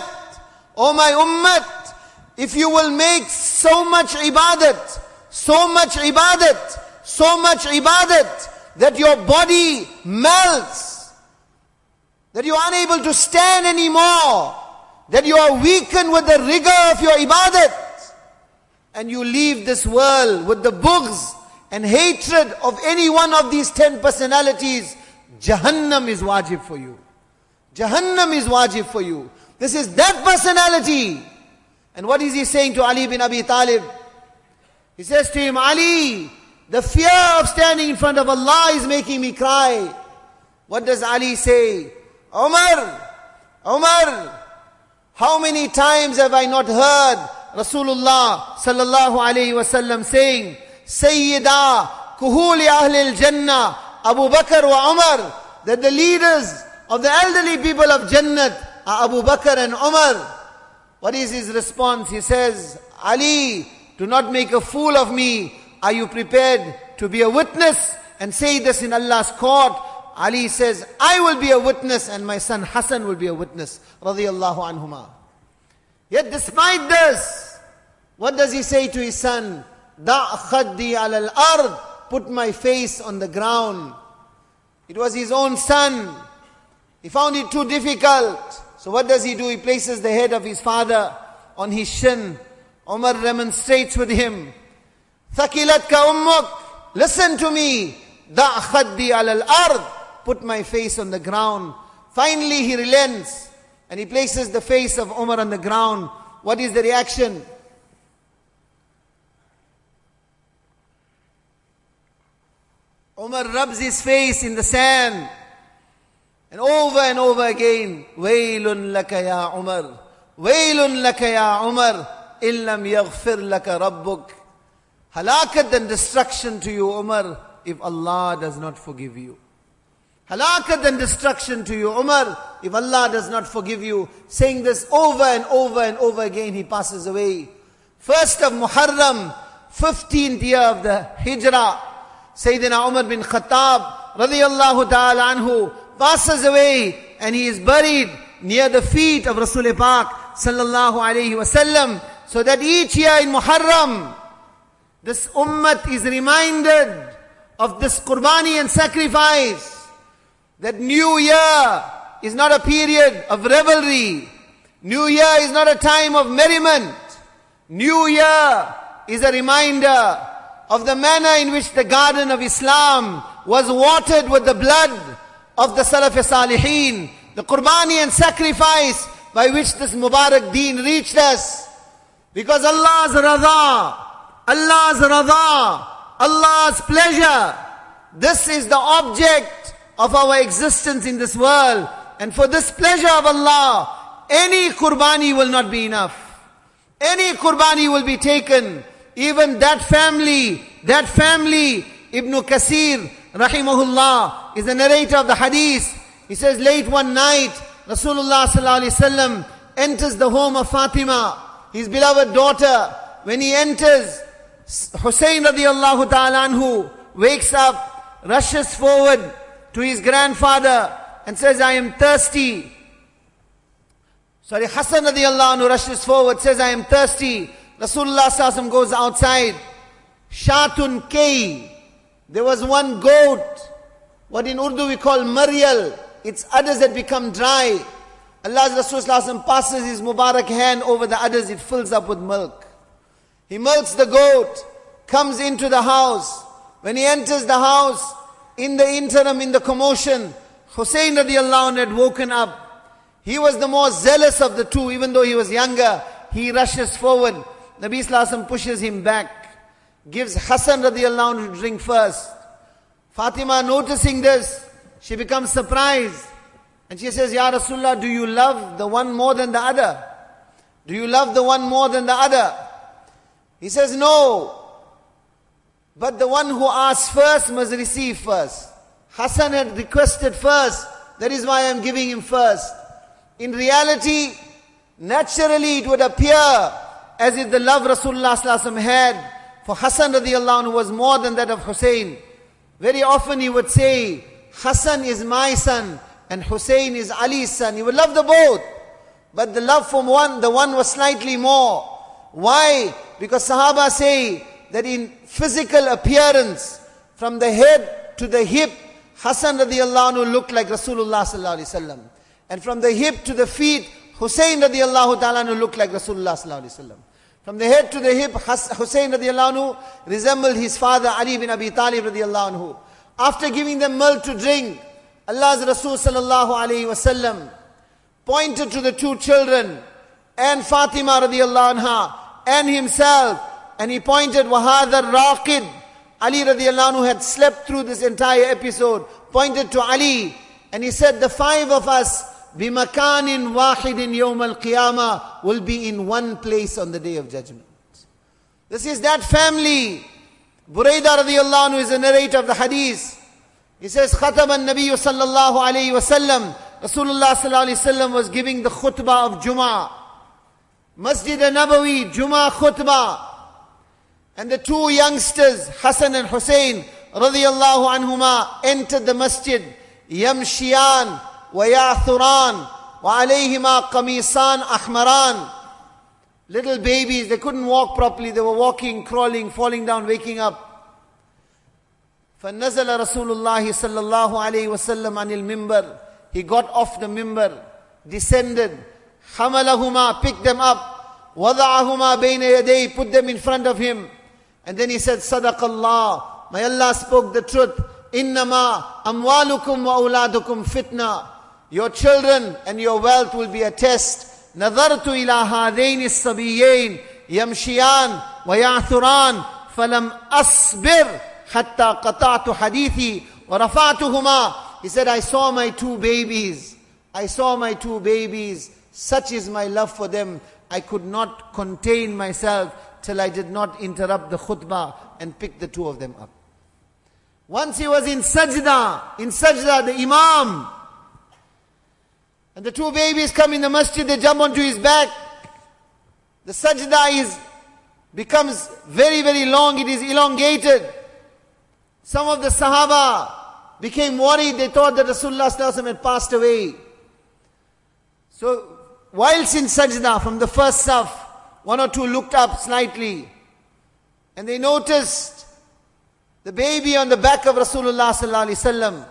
ummah, if you will make so much ibadat, that your body melts, that you are unable to stand anymore, that you are weakened with the rigor of your ibadat, and you leave this world with the bughz and hatred of any one of these 10 personalities, Jahannam is wajib for you. Jahannam is wajib for you. This is that personality. And what is he saying to Ali bin Abi Talib? He says to him, Ali, the fear of standing in front of Allah is making me cry. What does Ali say? Umar, how many times have I not heard Rasulullah sallallahu alayhi wasallam saying, Sayyida kuhuli ahli al-Jannah, Abu Bakr wa Umar, that the leaders of the elderly people of Jannat are Abu Bakr and Umar. What is his response? He says, Ali, do not make a fool of me. Are you prepared to be a witness and say this in Allah's court? Ali says, I will be a witness and my son Hassan will be a witness. Radiyallahu anhuma. Yet despite this, what does he say to his son? Da' khaddi ala al-ard, put my face on the ground. It was his own son. He found it too difficult. So what does he do? He places the head of his father on his shin. Umar remonstrates with him. Thakilatka ummuk, listen to me. Da' khaddi ala al-ard, put my face on the ground. Finally he relents and he places the face of Umar on the ground. What is the reaction? Umar rubs his face in the sand. And over again, Waylun laka ya Umar, Waylun laka ya Umar, illam yaghfir laka rabbuk. Halakat and destruction to you, Umar, if Allah does not forgive you. Halakat and destruction to you, Umar, if Allah does not forgive you. Saying this over and over again, he passes away. 1st of Muharram, 15th year of the Hijrah, Sayyidina Umar bin Khattab, radiyallahu ta'ala anhu, passes away and he is buried near the feet of Rasul Pak sallallahu alayhi wasallam. So that each year in Muharram, this ummah is reminded of this qurbani and sacrifice. That New Year is not a period of revelry. New Year is not a time of merriment. New Year is a reminder of the manner in which the garden of Islam was watered with the blood of the Salaf Salihin, the qurbani and sacrifice by which this Mubarak deen reached us. Because Allah's radha, Allah's radha, Allah's pleasure. This is the object of our existence in this world. And for this pleasure of Allah, any qurbani will not be enough. Any qurbani will be taken. Even that family, Ibn Kasir, rahimahullah, is the narrator of the hadith. He says, late one night, Rasulullah sallallahu alaihi wasallam enters the home of Fatima, his beloved daughter. When he enters, Hussein radiallahu ta'ala anhu wakes up, rushes forward to his grandfather and says, I am thirsty. Hassan radiallahu anhu rushes forward, says, I am thirsty. Rasulullah sallallahu alaihi wasallam goes outside. Shatun kay. There was one goat, what in Urdu we call Maryal. Its udders had become dry. Allah's Rasul sallallahu alaihi wasallam passes his Mubarak hand over the udders, it fills up with milk. He milks the goat, comes into the house. When he enters the house, in the interim, in the commotion, Hussein radiallahu anhu had woken up. He was the more zealous of the two, even though he was younger. He rushes forward. Nabi sallallahu alaihi wasallam pushes him back, gives Hassan radiallahu anhu to drink first. Fatima, noticing this, she becomes surprised. And she says, Ya Rasulullah, do you love the one more than the other? Do you love the one more than the other? He says, no. But the one who asks first must receive first. Hassan had requested first. That is why I am giving him first. In reality, naturally it would appear as if the love Rasulullah sallallahu alaihi wasallam had for Hassan radiallahu anhu was more than that of Hussein. Very often he would say, Hassan is my son and Hussein is Ali's son. He would love the both. But the love for the one was slightly more. Why? Because Sahaba say that in physical appearance, from the head to the hip, Hassan radiallahu anhu looked like Rasulullah sallallahu alaihi wasallam. And from the hip to the feet, Hussein radiallahu ta'ala anhu looked like Rasulullah sallallahu alaihi wasallam. From the head to the hip, Hussein radiallahu anhu resembled his father Ali bin Abi Talib radiallahu anhu. After giving them milk to drink, Allah's Rasul sallallahu alaihi wasallam pointed to the two children and Fatima radiallahu anha and himself, and he pointed, وَهَذَا الرَّاقِدْ. Ali radiallahu anhu had slept through this entire episode, pointed to Ali, and he said, the five of us, بِمَكَانٍ وَاحِدٍ يَوْمَ الْقِيَامَةِ, will be in one place on the day of judgment. This is that family. Buraidah radiallahu anhu is the narrator of the hadith. He says, خَطَبَ النَّبِيُّ صَلَّى اللَّهُ عَلَيْهِ وَسَلَّمْ. Rasulullah sallallahu alayhi wasallam was giving the khutbah of Jummah. Masjid al-Nabawi, Jummah khutbah. And the two youngsters, Hassan and Hussein, radiyallahu anhuma, entered the masjid. Yamshiyan wa ya'thuran wa alayhima qamisan ahmaran. Little babies, they couldn't walk properly. They were walking, crawling, falling down, waking up. فَنَزَلَ رَسُولُ اللَّهِ صَلَّى اللَّهُ عَلَيْهِ وَسَلَّمَ عَنِ الْمِنْبَرِ. He got off the mimbar, descended, حَمَلَهُمَا, picked them up, وَضَعَهُمَا بَيْنَ يَدَيْهِ, put them in front of him. And then he said, صَدَقَ اللَّهِ. May Allah spoke the truth. إِنَّمَا أَمْوَالُكُمْ وَأَوْلَادُكُمْ فِتْنَةً. Your children and your wealth will be a test. نَظَرْتُ إِلَى هَذَيْنِ الصَّبِيَّيْنِ يَمْشِيَانِ وَيَعْثُرَانِ فَلَمْ أَصْبِرْ حَتَّى قَطَعْتُ حَدِيثِي وَرَفَعْتُهُمَا. He said, I saw my two babies. I saw my two babies. Such is my love for them. I could not contain myself till I did not interrupt the khutbah and pick the two of them up. Once he was in sajda, the imam. And the two babies come in the masjid, they jump onto his back. The sajda becomes very, very long, it is elongated. Some of the Sahaba became worried, they thought that Rasulullah sallallahu alaihi wasallam had passed away. So, whilst in sajda, from the first saf, one or two looked up slightly, and they noticed the baby on the back of Rasulullah sallallahu alaihi wasallam.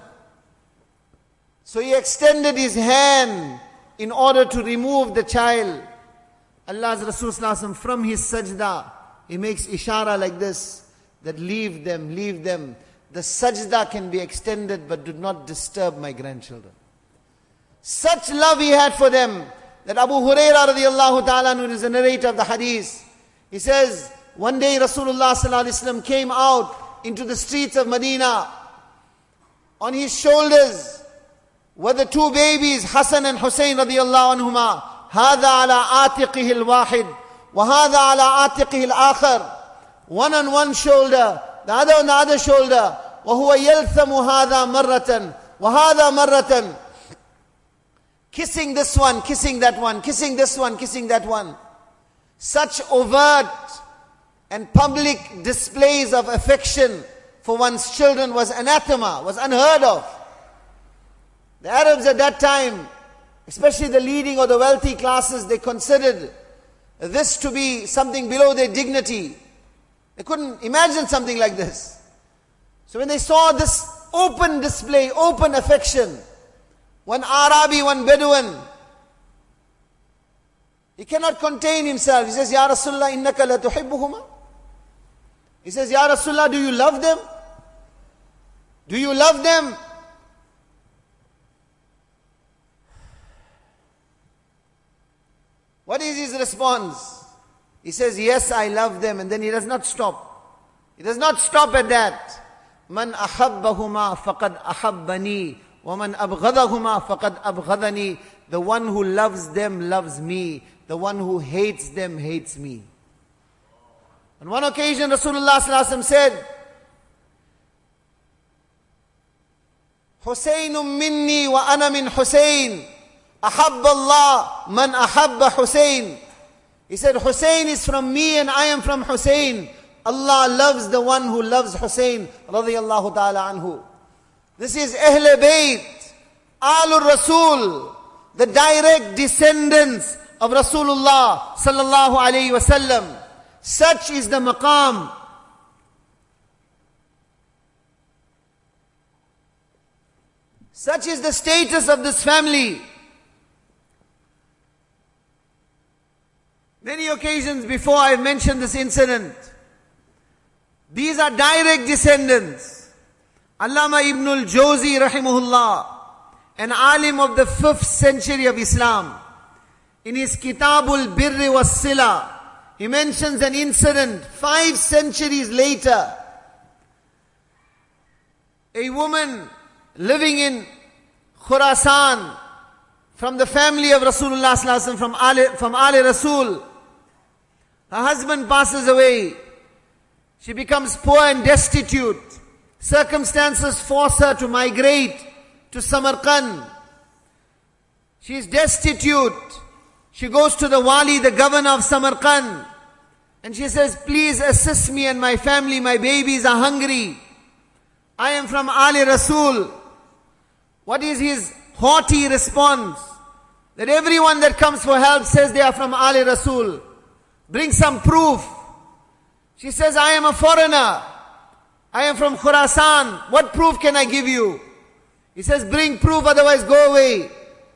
So he extended his hand in order to remove the child. Allah's Rasul sallallahu alaihi wasallam, from his sajda, he makes ishara like this, that leave them, leave them. The sajda can be extended, but do not disturb my grandchildren. Such love he had for them, that Abu Hurairah radiallahu ta'ala, who is the narrator of the hadith, he says one day Rasulullah sallallahu alaihi wasallam came out into the streets of Medina. On his shoulders were the two babies, Hassan and Hussein radiyallahu anhuma. هذا على عاتقه الواحد وهذا على عاتقه الآخر. One on one shoulder, the other on the other shoulder. وهو يلثم هذا مرة وهذا مرة. Kissing this one, kissing that one, kissing this one, kissing that one. Such overt and public displays of affection for one's children was anathema, was unheard of. The Arabs at that time, especially the leading or the wealthy classes, they considered this to be something below their dignity. They couldn't imagine something like this. So when they saw this open display, open affection, one Arabi, one Bedouin, he cannot contain himself. He says, Ya Rasulullah, innaka la tuhibbuhuma. He says, Ya Rasulullah, do you love them? Do you love them? What is his response? He says, yes, I love them. And then he does not stop. He does not stop at that. Man ahabbahuma faqad ahabbani. Wa man abghadahuma faqad abghadani. The one who loves them loves me. The one who hates them hates me. On one occasion, Rasulullah sallallahu alaihi wasallam said, Husaynun minni wa ana min Husayn. Ahabba Allah man ahabba Husayn. He said, Husayn is from me and I am from Husayn. Allah loves the one who loves Husayn radiyallahu ta'ala anhu. This is Ahl Bayt, Alur Rasul, the direct descendants of Rasulullah sallallahu alayhi wasallam. Such is the maqam. Such is the status of this family. Many occasions before I have mentioned this incident. These are direct descendants. Allama Ibn al-Jawzi rahimahullah, an alim of the 5th century of Islam, in his Kitabul Birri was Sila, he mentions an incident 5 centuries later. A woman living in Khurasan, from the family of Rasulullah sallallahu alaihi wasallam, from Ali Rasul. Her husband passes away. She becomes poor and destitute. Circumstances force her to migrate to Samarkand. She is destitute. She goes to the wali, the governor of Samarkand, and she says, please assist me and my family, my babies are hungry. I am from Ali Rasul. What is his haughty response? That everyone that comes for help says they are from Ali Rasul. Bring some proof. She says, I am a foreigner. I am from Khurasan. What proof can I give you? He says, bring proof, otherwise go away.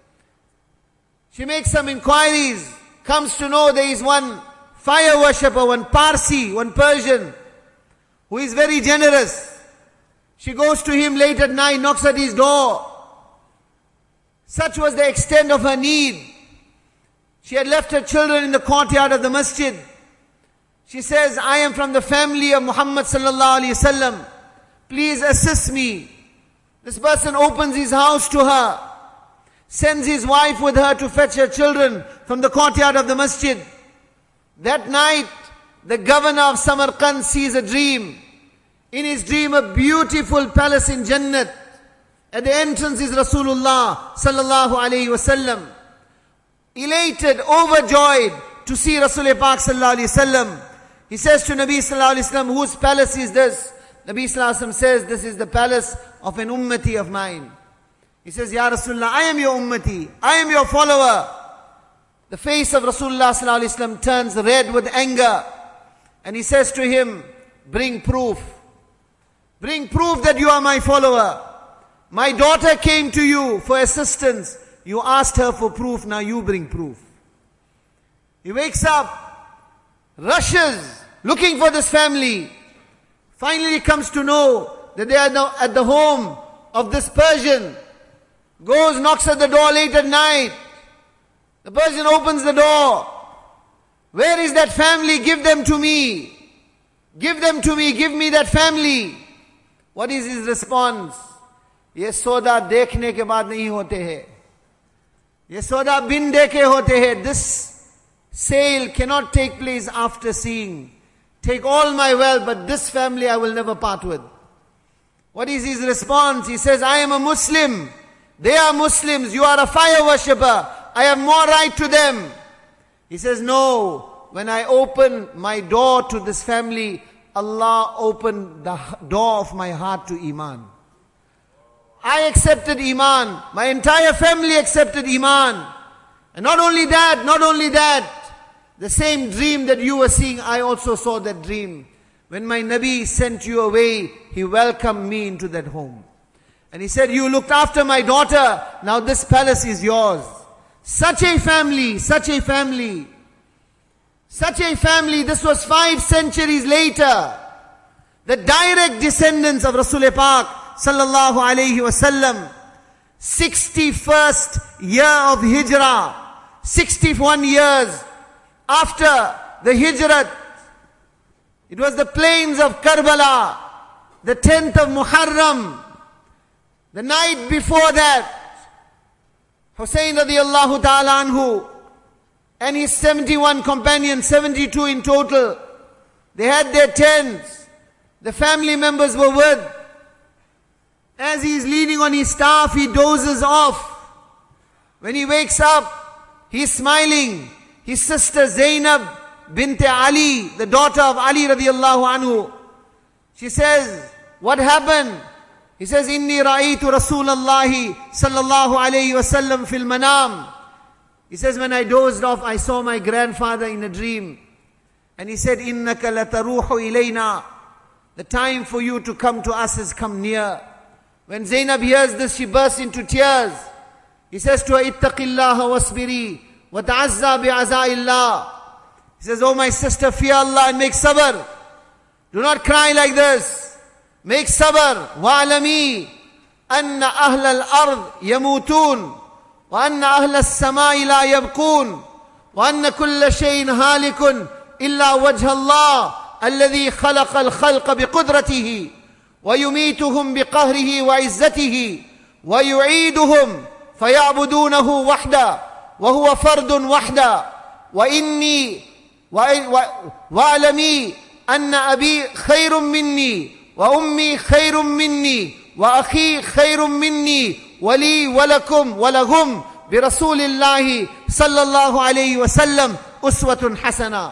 She makes some inquiries, comes to know there is one fire worshipper, one Parsi, one Persian, who is very generous. She goes to him late at night, knocks at his door. Such was the extent of her need. She had left her children in the courtyard of the masjid. She says, I am from the family of Muhammad sallallahu alaihi wasallam. Please assist me. This person opens his house to her, sends his wife with her to fetch her children from the courtyard of the masjid. That night, the governor of Samarkand sees a dream. In his dream, a beautiful palace in Jannat. At the entrance is Rasulullah sallallahu alaihi wasallam. Elated, overjoyed to see Rasulullah Pak sallallahu alaihi wasallam. He says to Nabi sallallahu alaihi wasallam, whose palace is this? Nabi sallallahu alaihi wasallam says, this is the palace of an ummati of mine. He says, Ya Rasulullah, I am your ummati. I am your follower. The face of Rasulullah sallallahu alaihi wasallam turns red with anger. And he says to him, bring proof. Bring proof that you are my follower. My daughter came to you for assistance. You asked her for proof, now you bring proof. He wakes up, rushes, looking for this family. Finally comes to know that they are now at the home of this Persian. Goes, knocks at the door late at night. The Persian opens the door. Where is that family? Give them to me. Give them to me, give me that family. What is his response? ये सौदा देखने के बाद नहीं होते हैं. ये सौदा बिन देखे होते हैं. This sale cannot take place after seeing. Take all my wealth, but this family I will never part with. What is his response? He says, I am a Muslim. They are Muslims. You are a fire worshipper. I have more right to them. He says, no. When I open my door to this family, Allah opened the door of my heart to Iman. I accepted Iman. My entire family accepted Iman. And not only that, the same dream that you were seeing, I also saw that dream. When my Nabi sent you away, he welcomed me into that home. And he said, you looked after my daughter, now this palace is yours. Such a family, such a family. Such a family, this was 5 centuries later. The direct descendants of Rasul Pak sallallahu alayhi wasallam. 61st year of Hijrah. 61 years after the Hijrat. It was the plains of Karbala. The 10th of Muharram. The night before that, Hussein radiallahu ta'ala anhu and his 71 companions, 72 in total, they had their tents. The family members were with. As he is leaning on his staff, he dozes off. When he wakes up, he is smiling. His sister Zainab bint Ali, the daughter of Ali radiallahu anhu, she says, what happened? He says, Inni ra'aytu Rasulallahi sallallahu alayhi wasallam fil manam. He says, when I dozed off, I saw my grandfather in a dream. And he said, Innaka lataruhu ilayna. The time for you to come to us has come near. When Zainab hears this, she bursts into tears. He says to her, Ittaqillaha wasbiri wa ta'azza bi'aza'illah. He says, oh my sister, fear Allah and make sabr. Do not cry like this. Make sabr. Wa'alami anna ahla al-ard yamutun. وأن أهل السماء لا يبقون وأن كل شيء هالك إلا وجه الله الذي خلق الخلق بقدرته ويميتهم بقهره وعزته ويعيدهم فيعبدونه وحده وهو فرد وحده وإني واعلمي أن أبي خير مني وأمي خير مني وأخي خير مني ولي ولكم ولهم برسول الله صلى الله عليه وسلم أسوة حسنة.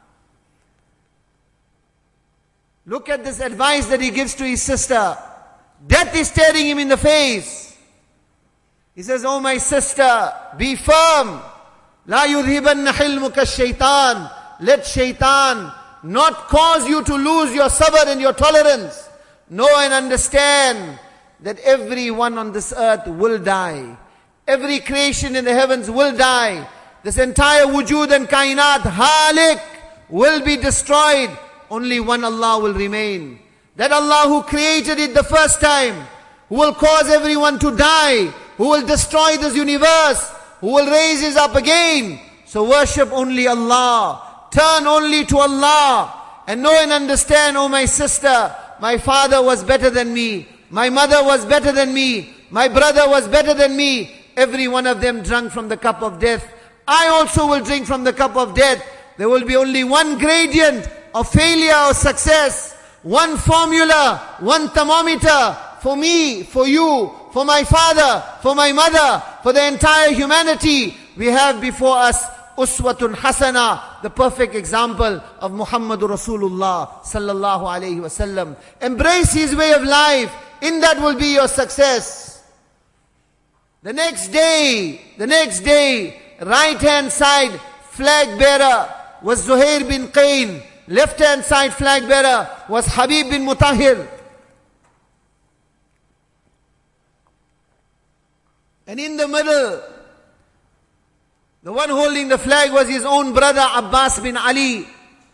Look at this advice that he gives to his sister. Death is staring him in the face. He says, oh my sister, be firm. لا يذهبن حلمك الشيطان. Let shaitan not cause you to lose your sabr and your tolerance. Know and understand that everyone on this earth will die. Every creation in the heavens will die. This entire wujud and kainat, halik, will be destroyed. Only one Allah will remain. That Allah who created it the first time, who will cause everyone to die, who will destroy this universe, who will raise it up again. So worship only Allah. Turn only to Allah. And know and understand, oh my sister, my father was better than me. My mother was better than me. My brother was better than me. Every one of them drank from the cup of death. I also will drink from the cup of death. There will be only one gradient of failure or success. One formula, one thermometer for me, for you, for my father, for my mother, for the entire humanity. We have before us Uswatun Hasana, the perfect example of Muhammadur Rasulullah sallallahu alayhi wasallam. Embrace his way of life. In that will be your success. The next day, right hand side flag bearer was Zuhair bin Qayn. Left hand side flag bearer was Habib bin Mutahhir. And in the middle, the one holding the flag was his own brother Abbas bin Ali.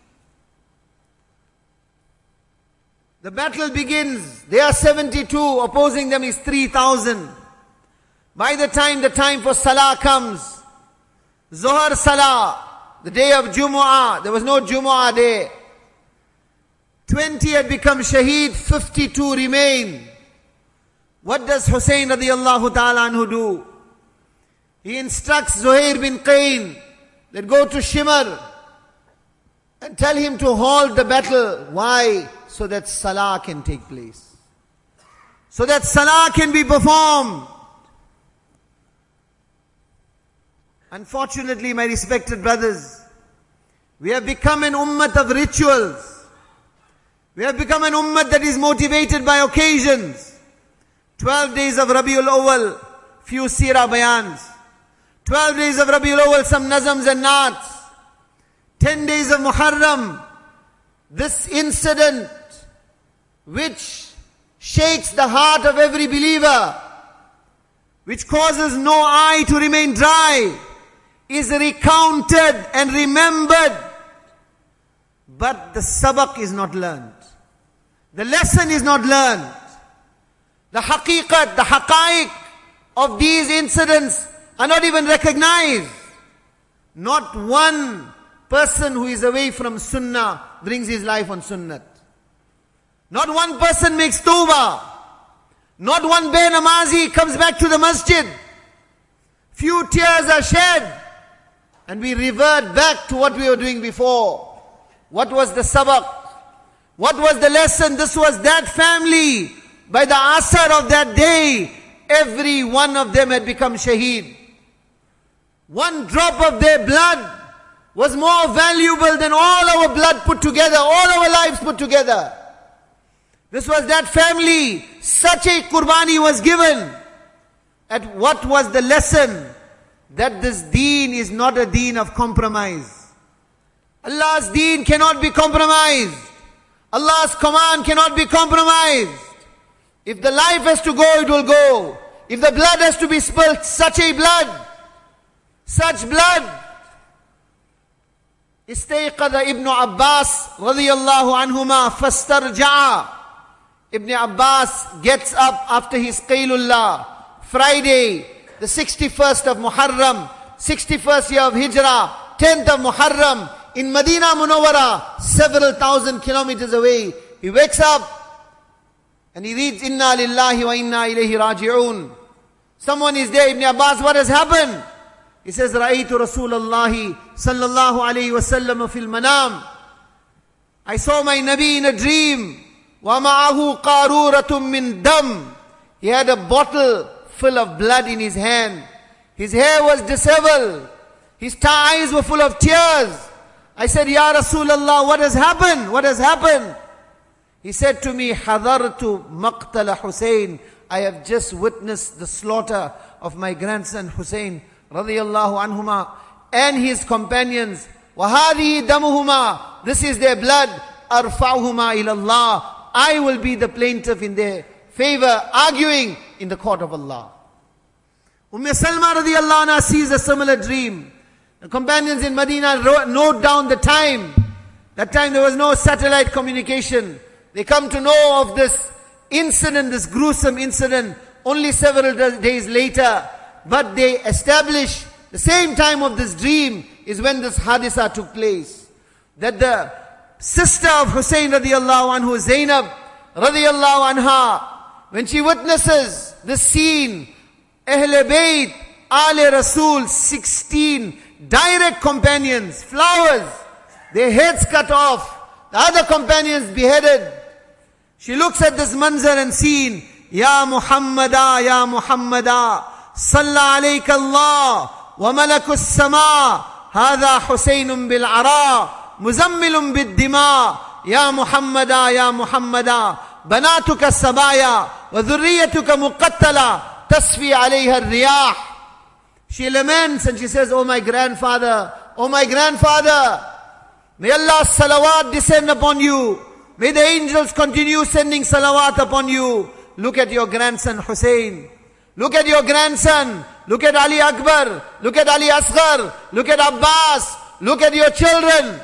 The battle begins. They are 72. Opposing them is 3,000. By the time for Salah comes, Zohar Salah, the day of Jumu'ah, there was no Jumu'ah day. 20 had become shaheed, 52 remain. What does Hussein radiallahu ta'ala anhu do? He instructs Zuhair bin Qayn that go to Shimr and tell him to halt the battle. Why? So that Salah can take place. So that Salah can be performed. Unfortunately, my respected brothers, we have become an ummah of rituals. We have become an ummah that is motivated by occasions. 12 days of Rabiul Awwal, few seerah bayans. 12 days of Rabiul Awwal, some nazams and naats. 10 days of Muharram. This incident which shakes the heart of every believer, which causes no eye to remain dry, is recounted and remembered. But the sabaq is not learned. The lesson is not learned. The haqiqat, the haqaiq of these incidents are not even recognized. Not one person who is away from sunnah brings his life on sunnat. Not one person makes tawbah. Not one be namazi comes back to the masjid. Few tears are shed and we revert back to what we were doing before. What was the sabaq? What was the lesson? This was that family. By the asr of that day, every one of them had become shaheed. One drop of their blood was more valuable than all our blood put together, all our lives put together. This was that family. Such a qurbani was given. And what was the lesson? That this deen is not a deen of compromise. Allah's deen cannot be compromised. Allah's command cannot be compromised. If the life has to go, it will go. If the blood has to be spilt, such blood. Istayqadha Ibn Abbas radiyallahu anhuma fastarja'a. Ibn Abbas gets up after his Qaylullah, Friday, the 61st of Muharram, 61st year of Hijrah, 10th of Muharram, in Medina Munawwara, several thousand kilometers away. He wakes up and he reads, Inna lillahi wa inna ilayhi raji'un. Someone is there, Ibn Abbas, what has happened? He says, Ra'aytu Rasulallahi sallallahu alayhi wa sallam fil manam. I saw my Nabi in a dream. Wa ma'ahu qaruratun min dam. He had a bottle full of blood in his hand. His hair was disheveled. His eyes were full of tears. I said, Ya Rasulallah, what has happened? What has happened? He said to me, Hadartu maqtala Hussein. I have just witnessed the slaughter of my grandson Hussein radiyallahu anhuma and his companions. Wahadihi damuhuma. This is their blood. Arfa'uhuma ilallah. I will be the plaintiff in their favor, arguing in the court of Allah. Salma radiyallahu anha sees a similar dream. The companions in Medina note down the time. That time there was no satellite communication. They come to know of this incident, this gruesome incident, only several days later. But they establish the same time of this dream is when this hadisa took place. That the sister of Hussein radiyallahu anhu, Zainab radiyallahu anha, when she witnesses the scene, Ahle Bayt, Ale Rasul, 16 direct companions, flowers, their heads cut off, the other companions beheaded. She looks at this manzar and scene, Ya Muhammada, Ya Muhammada, Salla alayka Allah, wa malakus sama, Hada Husaynun bil ara, Muzammilun bid dima, Ya Muhammada, Ya Muhammada, Banatuka sabaya, wa dhurriyatuka muqattala, Tasfi alayha riyah. She laments and she says, Oh my grandfather, may Allah's salawat descend upon you. May the angels continue sending salawat upon you. Look at your grandson Hussein. Look at your grandson. Look at Ali Akbar. Look at Ali Asghar. Look at Abbas. Look at your children.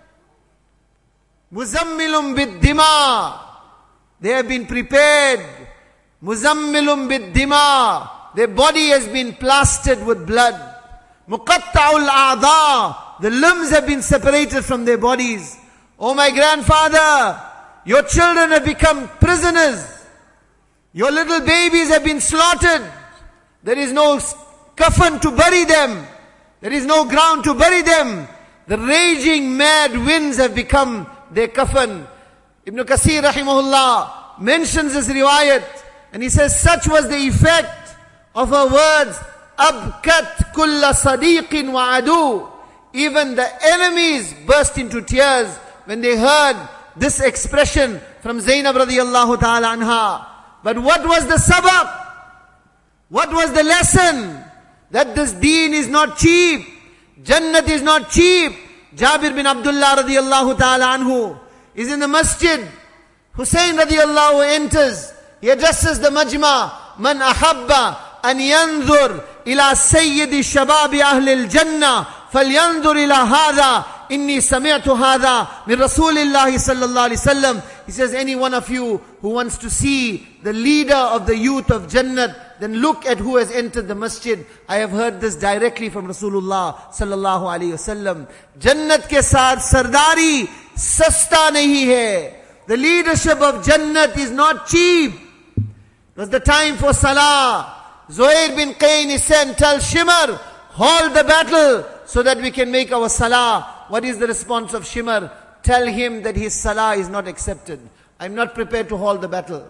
Muzammilum bid dima. They have been prepared. Muzammilum bid dima. Their body has been plastered with blood. Muqatta'ul a'dha. The limbs have been separated from their bodies. Oh my grandfather, Your children have become prisoners. Your little babies have been slaughtered. There is no coffin to bury them. There is no ground to bury them. The raging mad winds have become their coffin. Ibn Kathir rahimahullah mentions this riwayat, and he says such was the effect of her words, Abkat kulla sadiqin wa adu. Even the enemies burst into tears when they heard this expression from Zainab radiyallahu ta'ala anha. But what was the sabab? What was the lesson? That this deen is not cheap. Jannat is not cheap. Jabir bin Abdullah radiyallahu ta'ala anhu is in the masjid. Hussein radiyallahu enters. He addresses the majma. Man ahabba an yanzur ila sayyidi shababi ahli al-jannah falyanzur ila hadha inni sami'tu hadha min Rasulillahi sallallahu alaihi wasallam. He says, any one of you who wants to see the leader of the youth of Jannat, then look at who has entered the masjid. I have heard this directly from Rasulullah sallallahu alaihi wasallam. Jannat ke saath sardari sasta nahi hai. The leadership of Jannat is not cheap. It was the time for salah. Zuhair bin Qayn is sent, tell Shimr, hold the battle so that we can make our salah. What is the response of Shimr? Tell him that his salah is not accepted. I'm not prepared to hold the battle.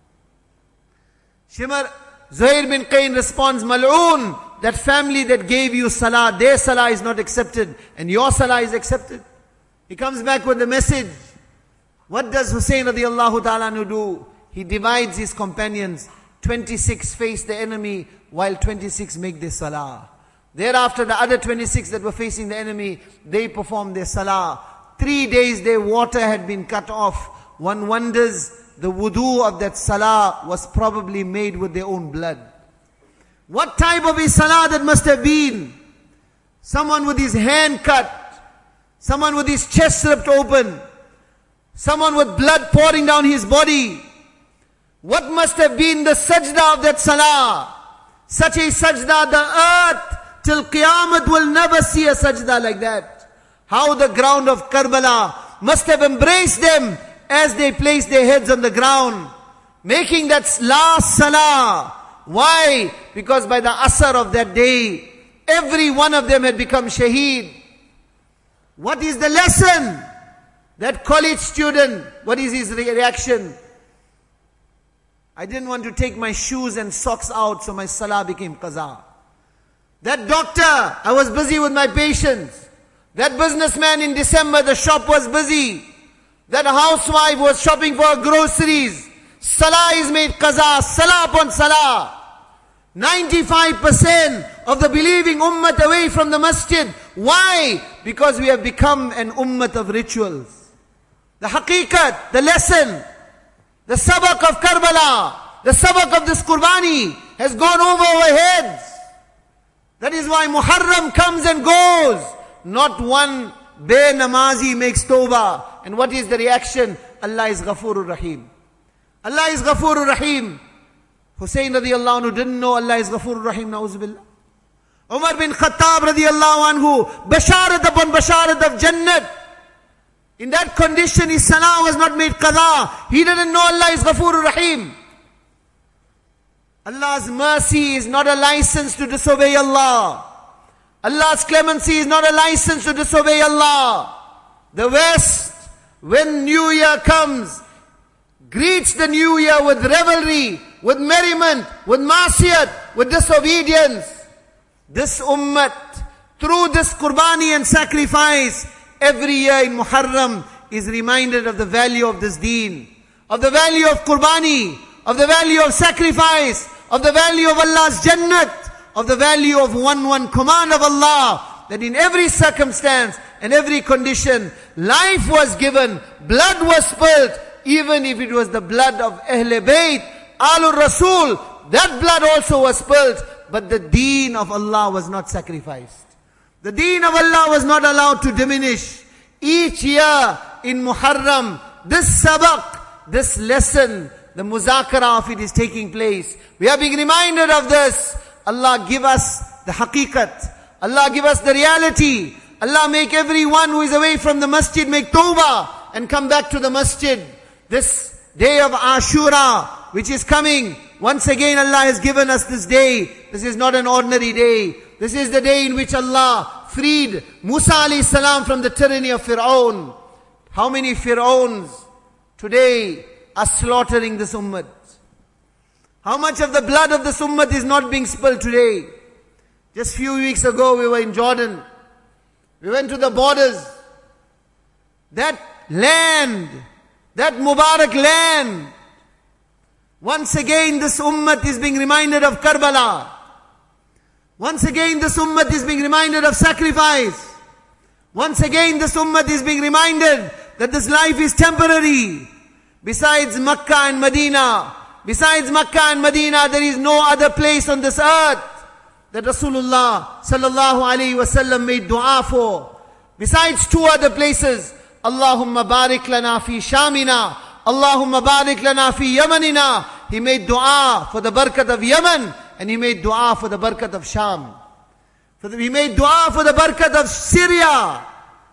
Zuhair bin Qayn responds, Mal'oon, that family that gave you salah, their salah is not accepted and your salah is accepted. He comes back with the message. What does Hussein radiyallahu ta'ala anhu do? He divides his companions. 26 face the enemy while 26 make their salah. Thereafter the other 26 that were facing the enemy, they performed their salah. 3 days their water had been cut off. One wonders the wudu of that salah was probably made with their own blood. What type of a salah that must have been? Someone with his hand cut. Someone with his chest ripped open. Someone with blood pouring down his body. What must have been the sajda of that salah? Such a sajda, the earth till Qiyamah will never see a sajda like that. How the ground of Karbala must have embraced them as they placed their heads on the ground, making that last salah. Why? Because by the asr of that day, every one of them had become shaheed. What is the lesson? That college student, what is his reaction? I didn't want to take my shoes and socks out, so my salah became qaza. That doctor, I was busy with my patients. That businessman in December, the shop was busy. That housewife was shopping for her groceries. Salah is made qaza, salah upon salah. 95% of the believing ummah away from the masjid. Why? Because we have become an ummah of rituals. The haqiqat, the lesson, the sabak of Karbala, the sabak of this Qurbani has gone over our heads. That is why Muharram comes and goes. Not one bare namazi makes tawbah. And what is the reaction? Allah is Ghafurur Rahim. Allah is Ghafurur Rahim. Hussein radiyallahu anhu didn't know Allah is Ghafurur Rahim, na'uzubillah. Umar bin Khattab radiyallahu anhu, basharat upon basharat of Jannat. In that condition, his salah was not made qadha. He didn't know Allah is Ghafurur Rahim. Allah's mercy is not a license to disobey Allah. Allah's clemency is not a license to disobey Allah. The West, when New Year comes, greets the New Year with revelry, with merriment, with ma'asiyat, with disobedience. This ummah, through this Qurbani and sacrifice, every year in Muharram is reminded of the value of this deen, of the value of Qurbani, of the value of sacrifice, of the value of Allah's Jannat, of the value of one command of Allah, that in every circumstance and every condition, life was given, blood was spilt, even if it was the blood of Ahle Bayt, Alur Rasul, that blood also was spilt, but the deen of Allah was not sacrificed. The deen of Allah was not allowed to diminish. Each year in Muharram, this sabak, this lesson, the muzakara of it is taking place. We are being reminded of this. Allah give us the haqiqat. Allah give us the reality. Allah make everyone who is away from the masjid make tawbah and come back to the masjid. This day of Ashura, which is coming, once again Allah has given us this day. This is not an ordinary day. This is the day in which Allah freed Musa alayhi salam from the tyranny of Fir'aun. How many Fir'auns today are slaughtering this ummah? How much of the blood of this ummah is not being spilled today? Just few weeks ago we were in Jordan. We went to the borders. That land, that Mubarak land, once again this ummah is being reminded of Karbala. Once again this ummah is being reminded of sacrifice. Once again this ummah is being reminded that this life is temporary. Besides Makkah and Medina, there is no other place on this earth that Rasulullah sallallahu alaihi wasallam made dua for. Besides two other places, Allahumma barik lana fi Shamina, Allahumma barik lana fi Yamanina. He made dua for the barakat of Yemen, and he made dua for the barakat of Sham. He made dua for the barakat of Syria.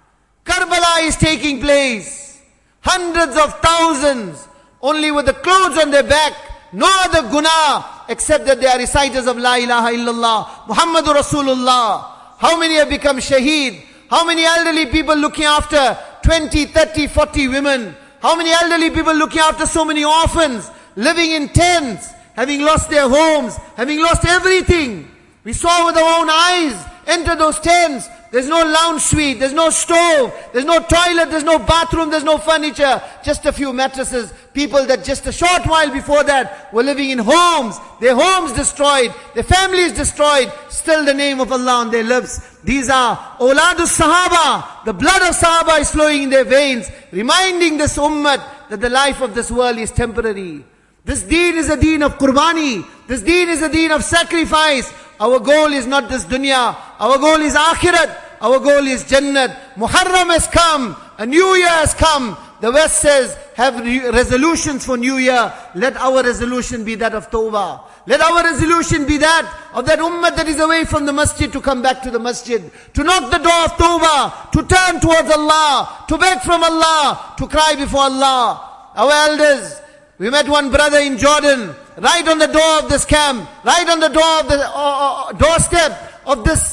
Karbala is taking place. Hundreds of thousands, only with the clothes on their back, no other guna, except that they are reciters of La ilaha illallah, Muhammadur Rasulullah. How many have become shaheed? How many elderly people looking after 20, 30, 40 women? How many elderly people looking after so many orphans, living in tents, having lost their homes, having lost everything? We saw with our own eyes, enter those tents. There's no lounge suite, there's no stove, there's no toilet, there's no bathroom, there's no furniture, just a few mattresses. People that just a short while before that were living in homes, their homes destroyed, their families destroyed, still the name of Allah on their lips. These are Awladus Sahaba, the blood of Sahaba is flowing in their veins, reminding this ummah that the life of this world is temporary. This deen is a deen of qurbani, this deen is a deen of sacrifice. Our goal is not this dunya. Our goal is akhirat. Our goal is Jannat. Muharram has come. A new year has come. The West says, have resolutions for new year. Let our resolution be that of Tawbah. Let our resolution be that of that ummah that is away from the masjid to come back to the masjid. To knock the door of Tawbah. To turn towards Allah. To beg from Allah. To cry before Allah. Our elders, we met one brother in Jordan, right on the door of this camp, right on the door of the doorstep of this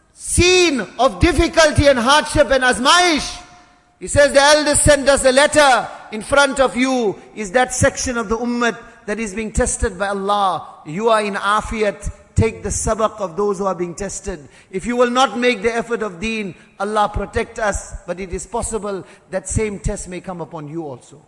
scene of difficulty and hardship and azmaish. He says, the elders sent us a letter. In front of you is that section of the ummah that is being tested by Allah. You are in afiyat. Take the sabaq of those who are being tested. If you will not make the effort of deen, Allah protect us. But it is possible that same test may come upon you also.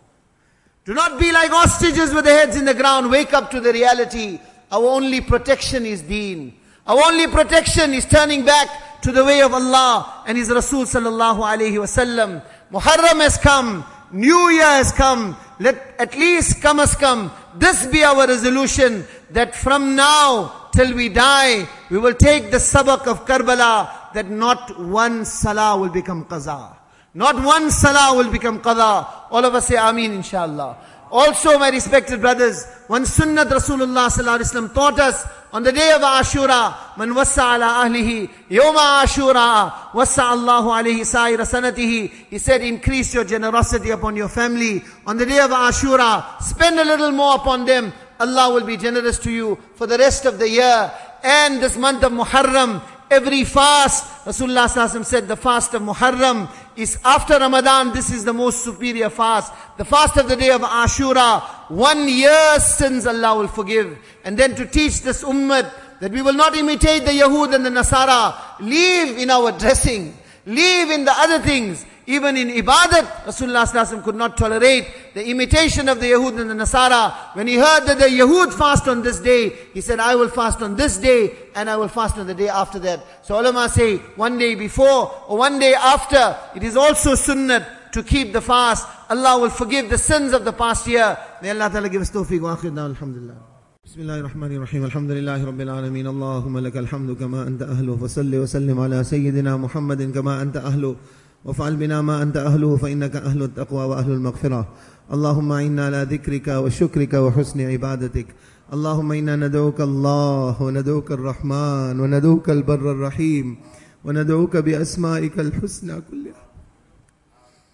Do not be like ostriches with their heads in the ground. Wake up to the reality. Our only protection is deen. Our only protection is turning back to the way of Allah and His Rasul sallallahu alayhi wasallam. Muharram has come. New Year has come. Let at least come as come. This be our resolution, that from now till we die, we will take the sabaq of Karbala, that not one salah will become qaza. Not one salah will become qada. All of us say Ameen, inshallah. Also, my respected brothers, one sunnat Rasulullah sallallahu alaihi wasallam taught us on the day of Ashura, man wassa ala ahlihi yawma Ashura wassa Allahu alayhi sa'ira sanatihi. He said, increase your generosity upon your family. On the day of Ashura, spend a little more upon them. Allah will be generous to you for the rest of the year. And this month of Muharram, every fast, Rasulullah sallallahu alaihi wasallam said, the fast of Muharram is after Ramadan. This is the most superior fast. The fast of the day of Ashura, 1 year's sins Allah will forgive. And then to teach this ummah that we will not imitate the Yahud and the Nasara. Leave in our dressing. Leave in the other things. Even in ibadat, Rasulullah sallallahu alaihi wasallam could not tolerate the imitation of the Yahud and the Nasara. When he heard that the Yahud fast on this day, he said, I will fast on this day and I will fast on the day after that. So ulama say, one day before or one day after, it is also sunnat to keep the fast. Allah will forgive the sins of the past year. May Allah Ta'ala give us tawfiq wa akhirna, alhamdulillah. Bismillahirrahmanirrahim. Alhamdulillahi Rabbil Alameen. Allahumma lakal hamdu kama anta ahlu. Fasalli wa sallim ala Sayyidina Muhammadin kama anta ahlu. وافعل بنا ما أنت أهله فإنك أهل التقوى وأهل المغفرة. اللهم إنا على ذكرك وشكرك وحسن عبادتك. اللهم إنا ندعوك الله وندعوك الرحمن وندعوك البر الرحيم وندعوك بأسمائك الحسنى كلها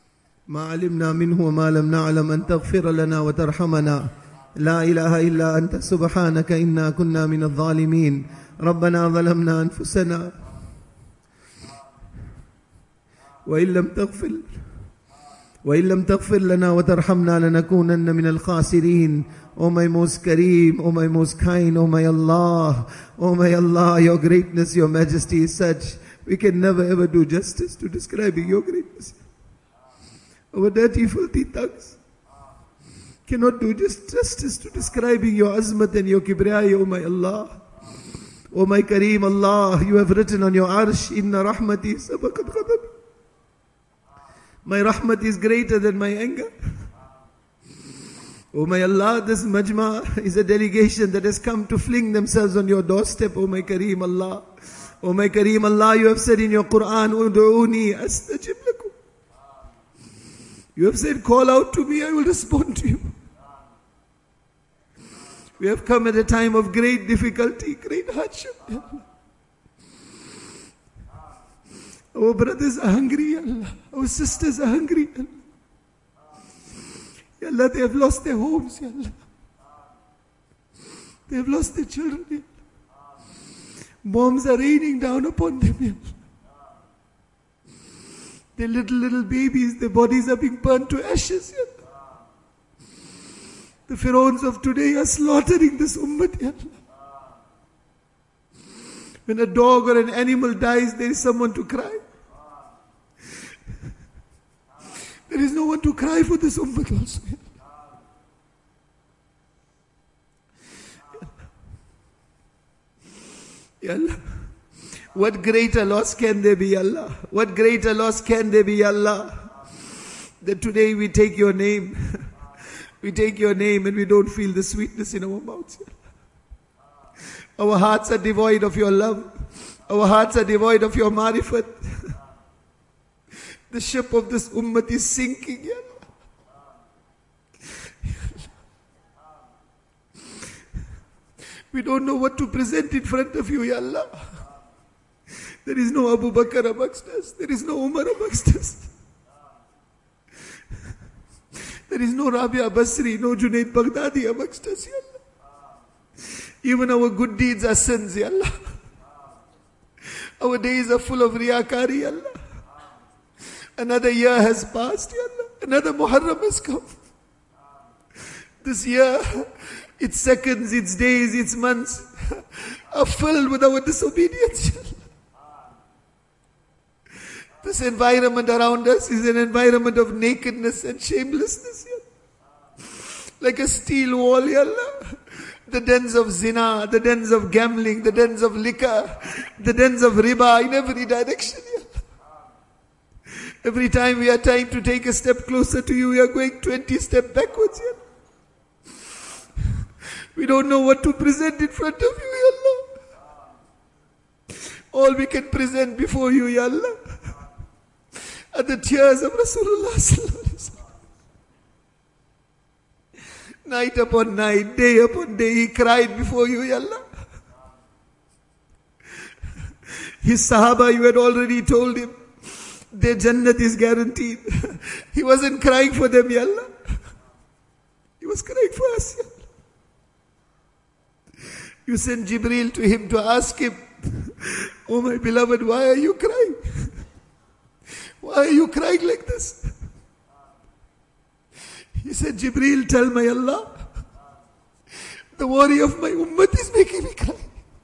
ما علمنا منه وما لم نعلم أن تغفر لنا وترحمنا لا إله إلا أنت سبحانك إنا كنا من الظالمين ربنا ظلمنا أنفسنا وإن لم تغفر لنا وترحمنا لنكونن من الخاسرين. Oh my most Kareem, oh my most kind, oh my Allah, your greatness, your majesty is such, we can never ever do justice to describing your greatness. Our dirty, filthy tongues cannot do justice to describing your azmat and your kibriyai, oh my Allah. Oh my Kareem, Allah, you have written on your arsh, Inna rahmati sabaqat ghadabi. My rahmat is greater than my anger. Oh my Allah, this majma is a delegation that has come to fling themselves on your doorstep, oh my Kareem Allah. Oh my Kareem Allah, you have said in your Quran, Udu'uni astajib lakum. You have said, call out to me, I will respond to you. We have come at a time of great difficulty, great hardship. Our brothers are hungry, Allah. Our sisters are hungry, Allah. Ya Allah, they have lost their homes, Ya Allah. They have lost their children, Ya Allah. Bombs are raining down upon them, Ya Allah. Their little babies, their bodies are being burnt to ashes, Ya Allah. The Pharaohs of today are slaughtering this ummah, Ya Allah. When a dog or an animal dies, there is someone to cry. There is no one to cry for this ummah also. Ya Allah. What greater loss can there be, Allah? What greater loss can there be, Allah? That today we take your name. We take your name and we don't feel the sweetness in our mouths. Our hearts are devoid of your love. Our hearts are devoid of your marifat. The ship of this ummah is sinking, Ya Allah. We don't know what to present in front of you, Ya Allah. There is no Abu Bakr amongst us. There is no Umar amongst us. There is no Rabia Basri, no Junaid Baghdadi amongst us, Ya Allah. Even our good deeds are sins, Ya Allah. Our days are full of riyakari, Ya Allah. Another year has passed, Ya Allah. Another Muharram has come. This year, its seconds, its days, its months are filled with our disobedience, Ya Allah. This environment around us is an environment of nakedness and shamelessness, Ya Allah. Like a steel wall, Ya Allah. The dens of zina, the dens of gambling, the dens of liquor, the dens of riba in every direction, Ya Allah. Every time we are trying to take a step closer to you, we are going 20 steps backwards, Ya Allah. We don't know what to present in front of you, Ya Allah. All we can present before you, Ya Allah, are the tears of Rasulullah sallallahu alaihi wasallam. Night upon night, day upon day, he cried before you, Ya Allah. His Sahaba, you had already told him, their Jannat is guaranteed. He wasn't crying for them, Ya Allah. He was crying for us, Ya Allah. You sent Jibreel to him to ask him, oh my beloved, why are you crying? Why are you crying like this? He said, Jibreel, tell my Allah, the worry of my ummah is making me cry.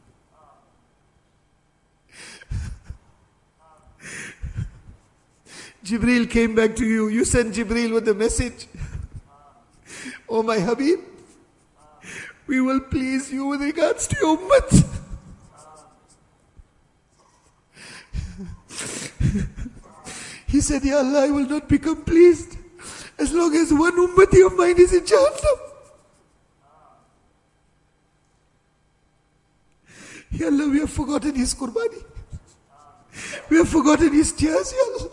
Jibreel came back to you. You sent Jibreel with a message. Oh my Habib, we will please you with regards to your ummah. He said, Ya Allah, I will not become pleased as long as one ummati of mine is in Jahannam. Ya Allah, we have forgotten his qurbani. We have forgotten his tears, Ya Allah.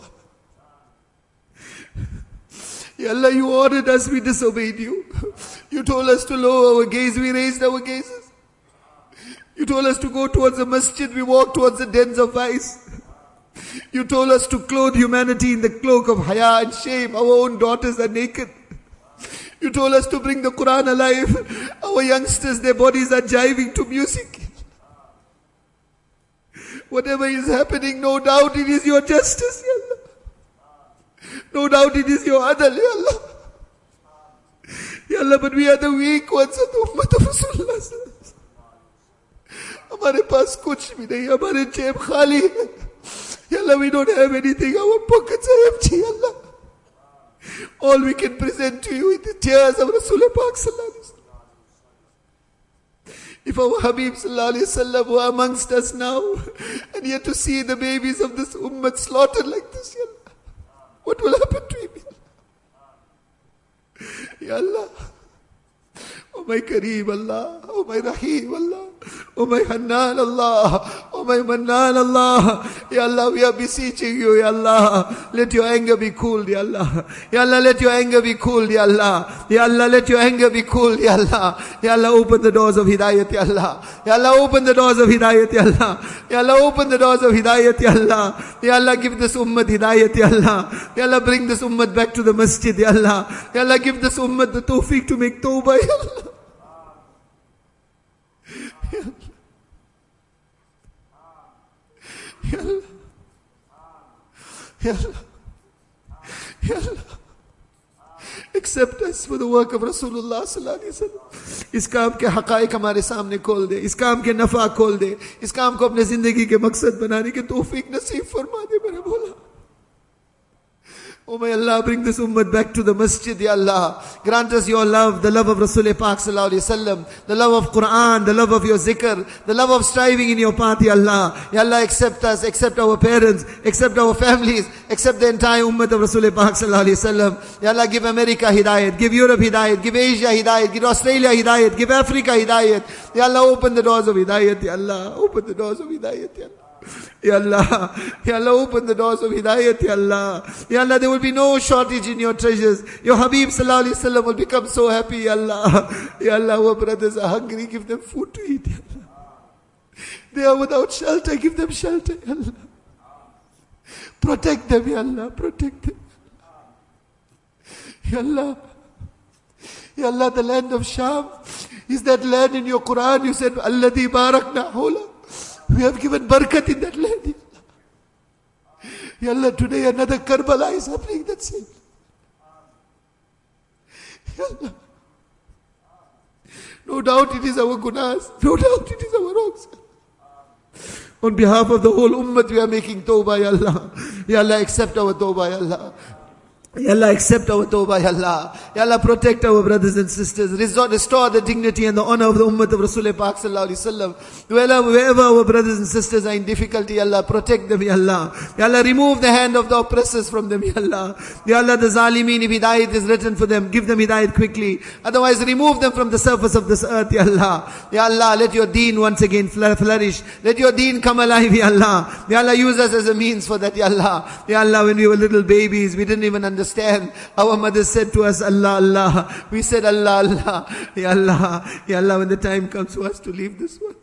Ya Allah, you ordered us, we disobeyed you. You told us to lower our gaze, we raised our gazes. You told us to go towards the masjid, we walked towards the dens of vice. You told us to clothe humanity in the cloak of haya and shame. Our own daughters are naked. You told us to bring the Quran alive. Our youngsters, their bodies are jiving to music. Whatever is happening, no doubt it is your justice, Ya Allah. No doubt it is your adl, Ya Allah. Ya Allah, but we are the weak ones of the Ummah of Rasulullah. हमारे पास कुछ भी नहीं, हमारे जेब खाली है. Ya Allah, we don't have anything, our pockets are empty, Ya Allah. All we can present to you is the tears of Rasulullah Pak Sallallahu Alaihi Wasallam. If our Habib Sallallahu Alaihi Wasallam were amongst us now, and yet to see the babies of this ummah slaughtered like this, Ya Allah, what will happen to him, Ya Allah? Oh my Kareem Allah, oh my Rahim Allah, oh my Hannan Allah, oh my Mannan Allah. Ya Allah, we are beseeching you, Ya Allah. Let your anger be cooled, Ya Allah. Ya Allah, let your anger be cooled, Ya Allah. Ya Allah, let your anger be cooled, Ya Allah. Ya Allah, open the doors of hidayat, Ya Allah. Ya Allah, open the doors of hidayat, Ya Allah. Ya Allah, open the doors of hidayat, Ya Allah. Ya Allah, give this ummah hidayat, Ya Allah. Ya Allah, bring this ummah back to the masjid, Ya Allah. Ya Allah, give this ummah the tawfiq to make tawbah, Ya Allah. Ya Allah. Ya Allah. Ya Allah. Accept us for the work of Rasulullah Sallallahu Alaihi Wasallam. इस काम के हक़ाइक़ हमारे सामने खोल दे, इस काम के नफ़ा खोल दे, इस काम को अपने जिंदगी के मकसद बनाने की तौफीक नसीब फरमा दे मेरे मौला. Oh my Allah, bring this ummah back to the masjid, Ya Allah. Grant us your love, the love of Rasulullah Pak Sallallahu Alaihi Wasallam, the love of Quran, the love of your zikr, the love of striving in your path, Ya Allah. Ya Allah, accept us, accept our parents, accept our families, accept the entire ummah of Rasulullah Pak Sallallahu Alaihi Wasallam. Ya Allah, give America hidayat, give Europe hidayat, give Asia hidayat, give Australia hidayat, give Africa hidayat. Ya Allah, open the doors of hidayat, Ya Allah. Open the doors of hidayat, Ya Allah. Ya Allah, Ya Allah, open the doors of hidayat, Ya Allah. Ya Allah, there will be no shortage in your treasures. Your Habib Sallallahu Alaihi Wasallam will become so happy, Ya Allah. Ya Allah, our brothers are hungry, give them food to eat, Ya Allah. They are without shelter, give them shelter, Ya Allah. Protect them, Ya Allah, protect them. Ya Allah, Ya Allah, the land of Sham is that land in your Quran. You said, Alladhi barakna hawla. We have given barakat in that land. Ya Allah, today another Karbala is happening that same. Ya Allah. No doubt it is our gunas. No doubt it is our wrongs. On behalf of the whole ummah, we are making tawbah, Ya Allah. Ya Allah, accept our tawbah, Ya Allah. Ya Allah, accept our tawbah, Ya Allah. Ya Allah, protect our brothers and sisters. Restore the dignity and the honor of the ummah of Rasulullah Pak Sallallahu Alaihi Wasallam. Wherever our brothers and sisters are in difficulty, Ya Allah, protect them, Ya Allah. Ya Allah, remove the hand of the oppressors from them, Ya Allah. Ya Allah, the zalimeen, if hidayat is written for them, give them hidayat quickly. Otherwise, remove them from the surface of this earth, Ya Allah. Ya Allah, let your deen once again flourish. Let your deen come alive, Ya Allah. Ya Allah, use us as a means for that, Ya Allah. Ya Allah, when we were little babies, we didn't even understand. Our mother said to us, Allah, Allah. We said, Allah, Allah. Ya Allah, Ya Allah, when the time comes for us to leave this world.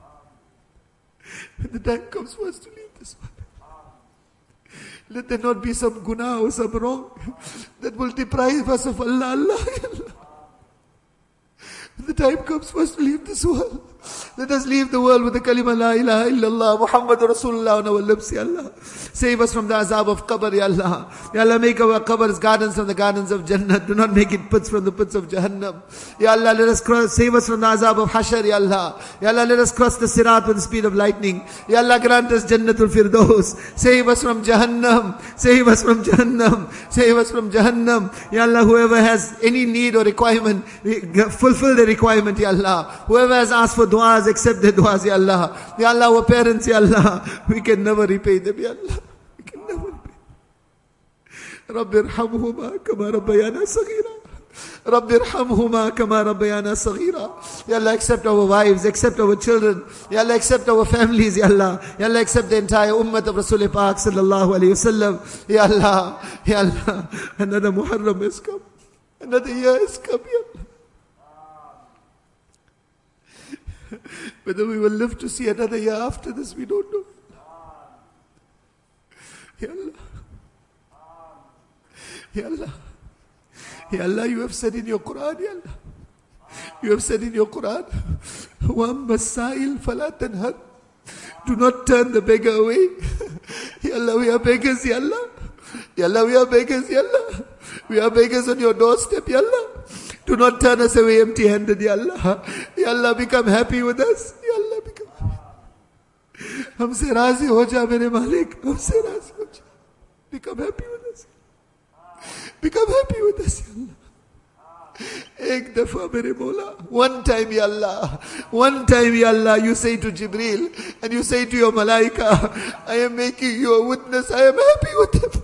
When the time comes for us to leave this world. Let there not be some guna or some wrong that will deprive us of Allah, Allah, Allah. When the time comes for us to leave this world, let us leave the world with the kalima la ilaha illallah Muhammadur Rasulullah on our lips, Ya Allah. Save us from the azab of qabr, Ya Allah. Ya Allah, make our qabrs gardens from the gardens of Jannah. Do not make it pits from the pits of Jahannam. Ya Allah, let us save us from the azab of Hashr, Ya Allah. Ya Allah, let us cross the sirat with the speed of lightning. Ya Allah, grant us Jannatul Firdaus. Save us from Jahannam. Save us from Jahannam. Save us from Jahannam. Ya Allah, whoever has any need or requirement, fulfill the requirement, Ya Allah. Whoever has asked for du'as, accept their du'as, Ya Allah. Ya Allah, our parents, Ya Allah, we can never repay them, Ya Allah. We can never repay them. Rabbi irhamhuma kama rabbayana saghira. Rabbi irhamhuma kama rabbayana saghira. Ya Allah, accept our wives, accept our children. Ya Allah, accept our families, Ya Allah. Ya Allah, accept the entire ummah of Rasulullah Pak Sallallahu Alaihi Wasallam. Ya Allah, Ya Allah, another Muharram has come. Another year has come, Ya Allah. Whether we will live to see another year after this, we don't know. Ya Allah. Ya Allah. Ya Allah, you have said in your Quran, Ya Allah. You have said in your Quran, وَأَمَّا السَّائِلْ فَلَا تَنْهَرْ. Do not turn the beggar away. Ya Allah, we are beggars, Ya Allah. Ya Allah, we are beggars, Ya Allah. We are beggars on your doorstep, Ya Allah. Do not turn us away empty-handed, Ya Allah. Ya Allah, become happy with us. Ya Allah, become happy. हमसे राजी हो जा मेरे मालिक. हमसे राजी हो जा. Become happy with us. Become happy with us, Ya Allah. एक दफा मेरे मौला, one time Ya Allah, one time Ya Allah, you say to Jibreel and you say to your malaika, I am making you a witness, I am happy with him.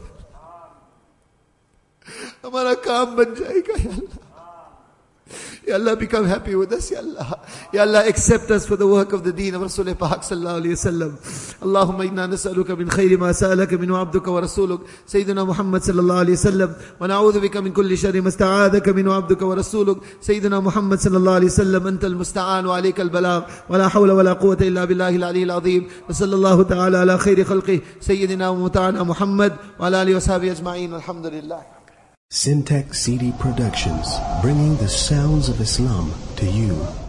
हमारा काम बन जाएगा Ya Allah. Ya Allah, become happy with us, Ya Allah. Ya Allah, accept us for the work of the deen of Rasul Pak sallallahu alayhi wa sallam. Allahumma inna nas'aluka min khayri ma sa'alaka minhu abduka wa rasuluk Sayyidina Muhammad sallallahu alayhi wa sallam, wa na'udhu bika min kulli sharri ma sta'adaka minhu abduka wa rasuluk Sayyidina Muhammad sallallahu alayhi wa sallam. Anta al-musta'an wa alayka al-balagh wa la hawla wa la quwwata illa billahi al-ali al-azim. Wa sallallahu ta'ala ala khayri khalqih Sayyidina wa muta'ana Muhammad wa ala alihi wa sahbihi ajma'in. Alhamdulillah. Syntax CD Productions, bringing the sounds of Islam to you.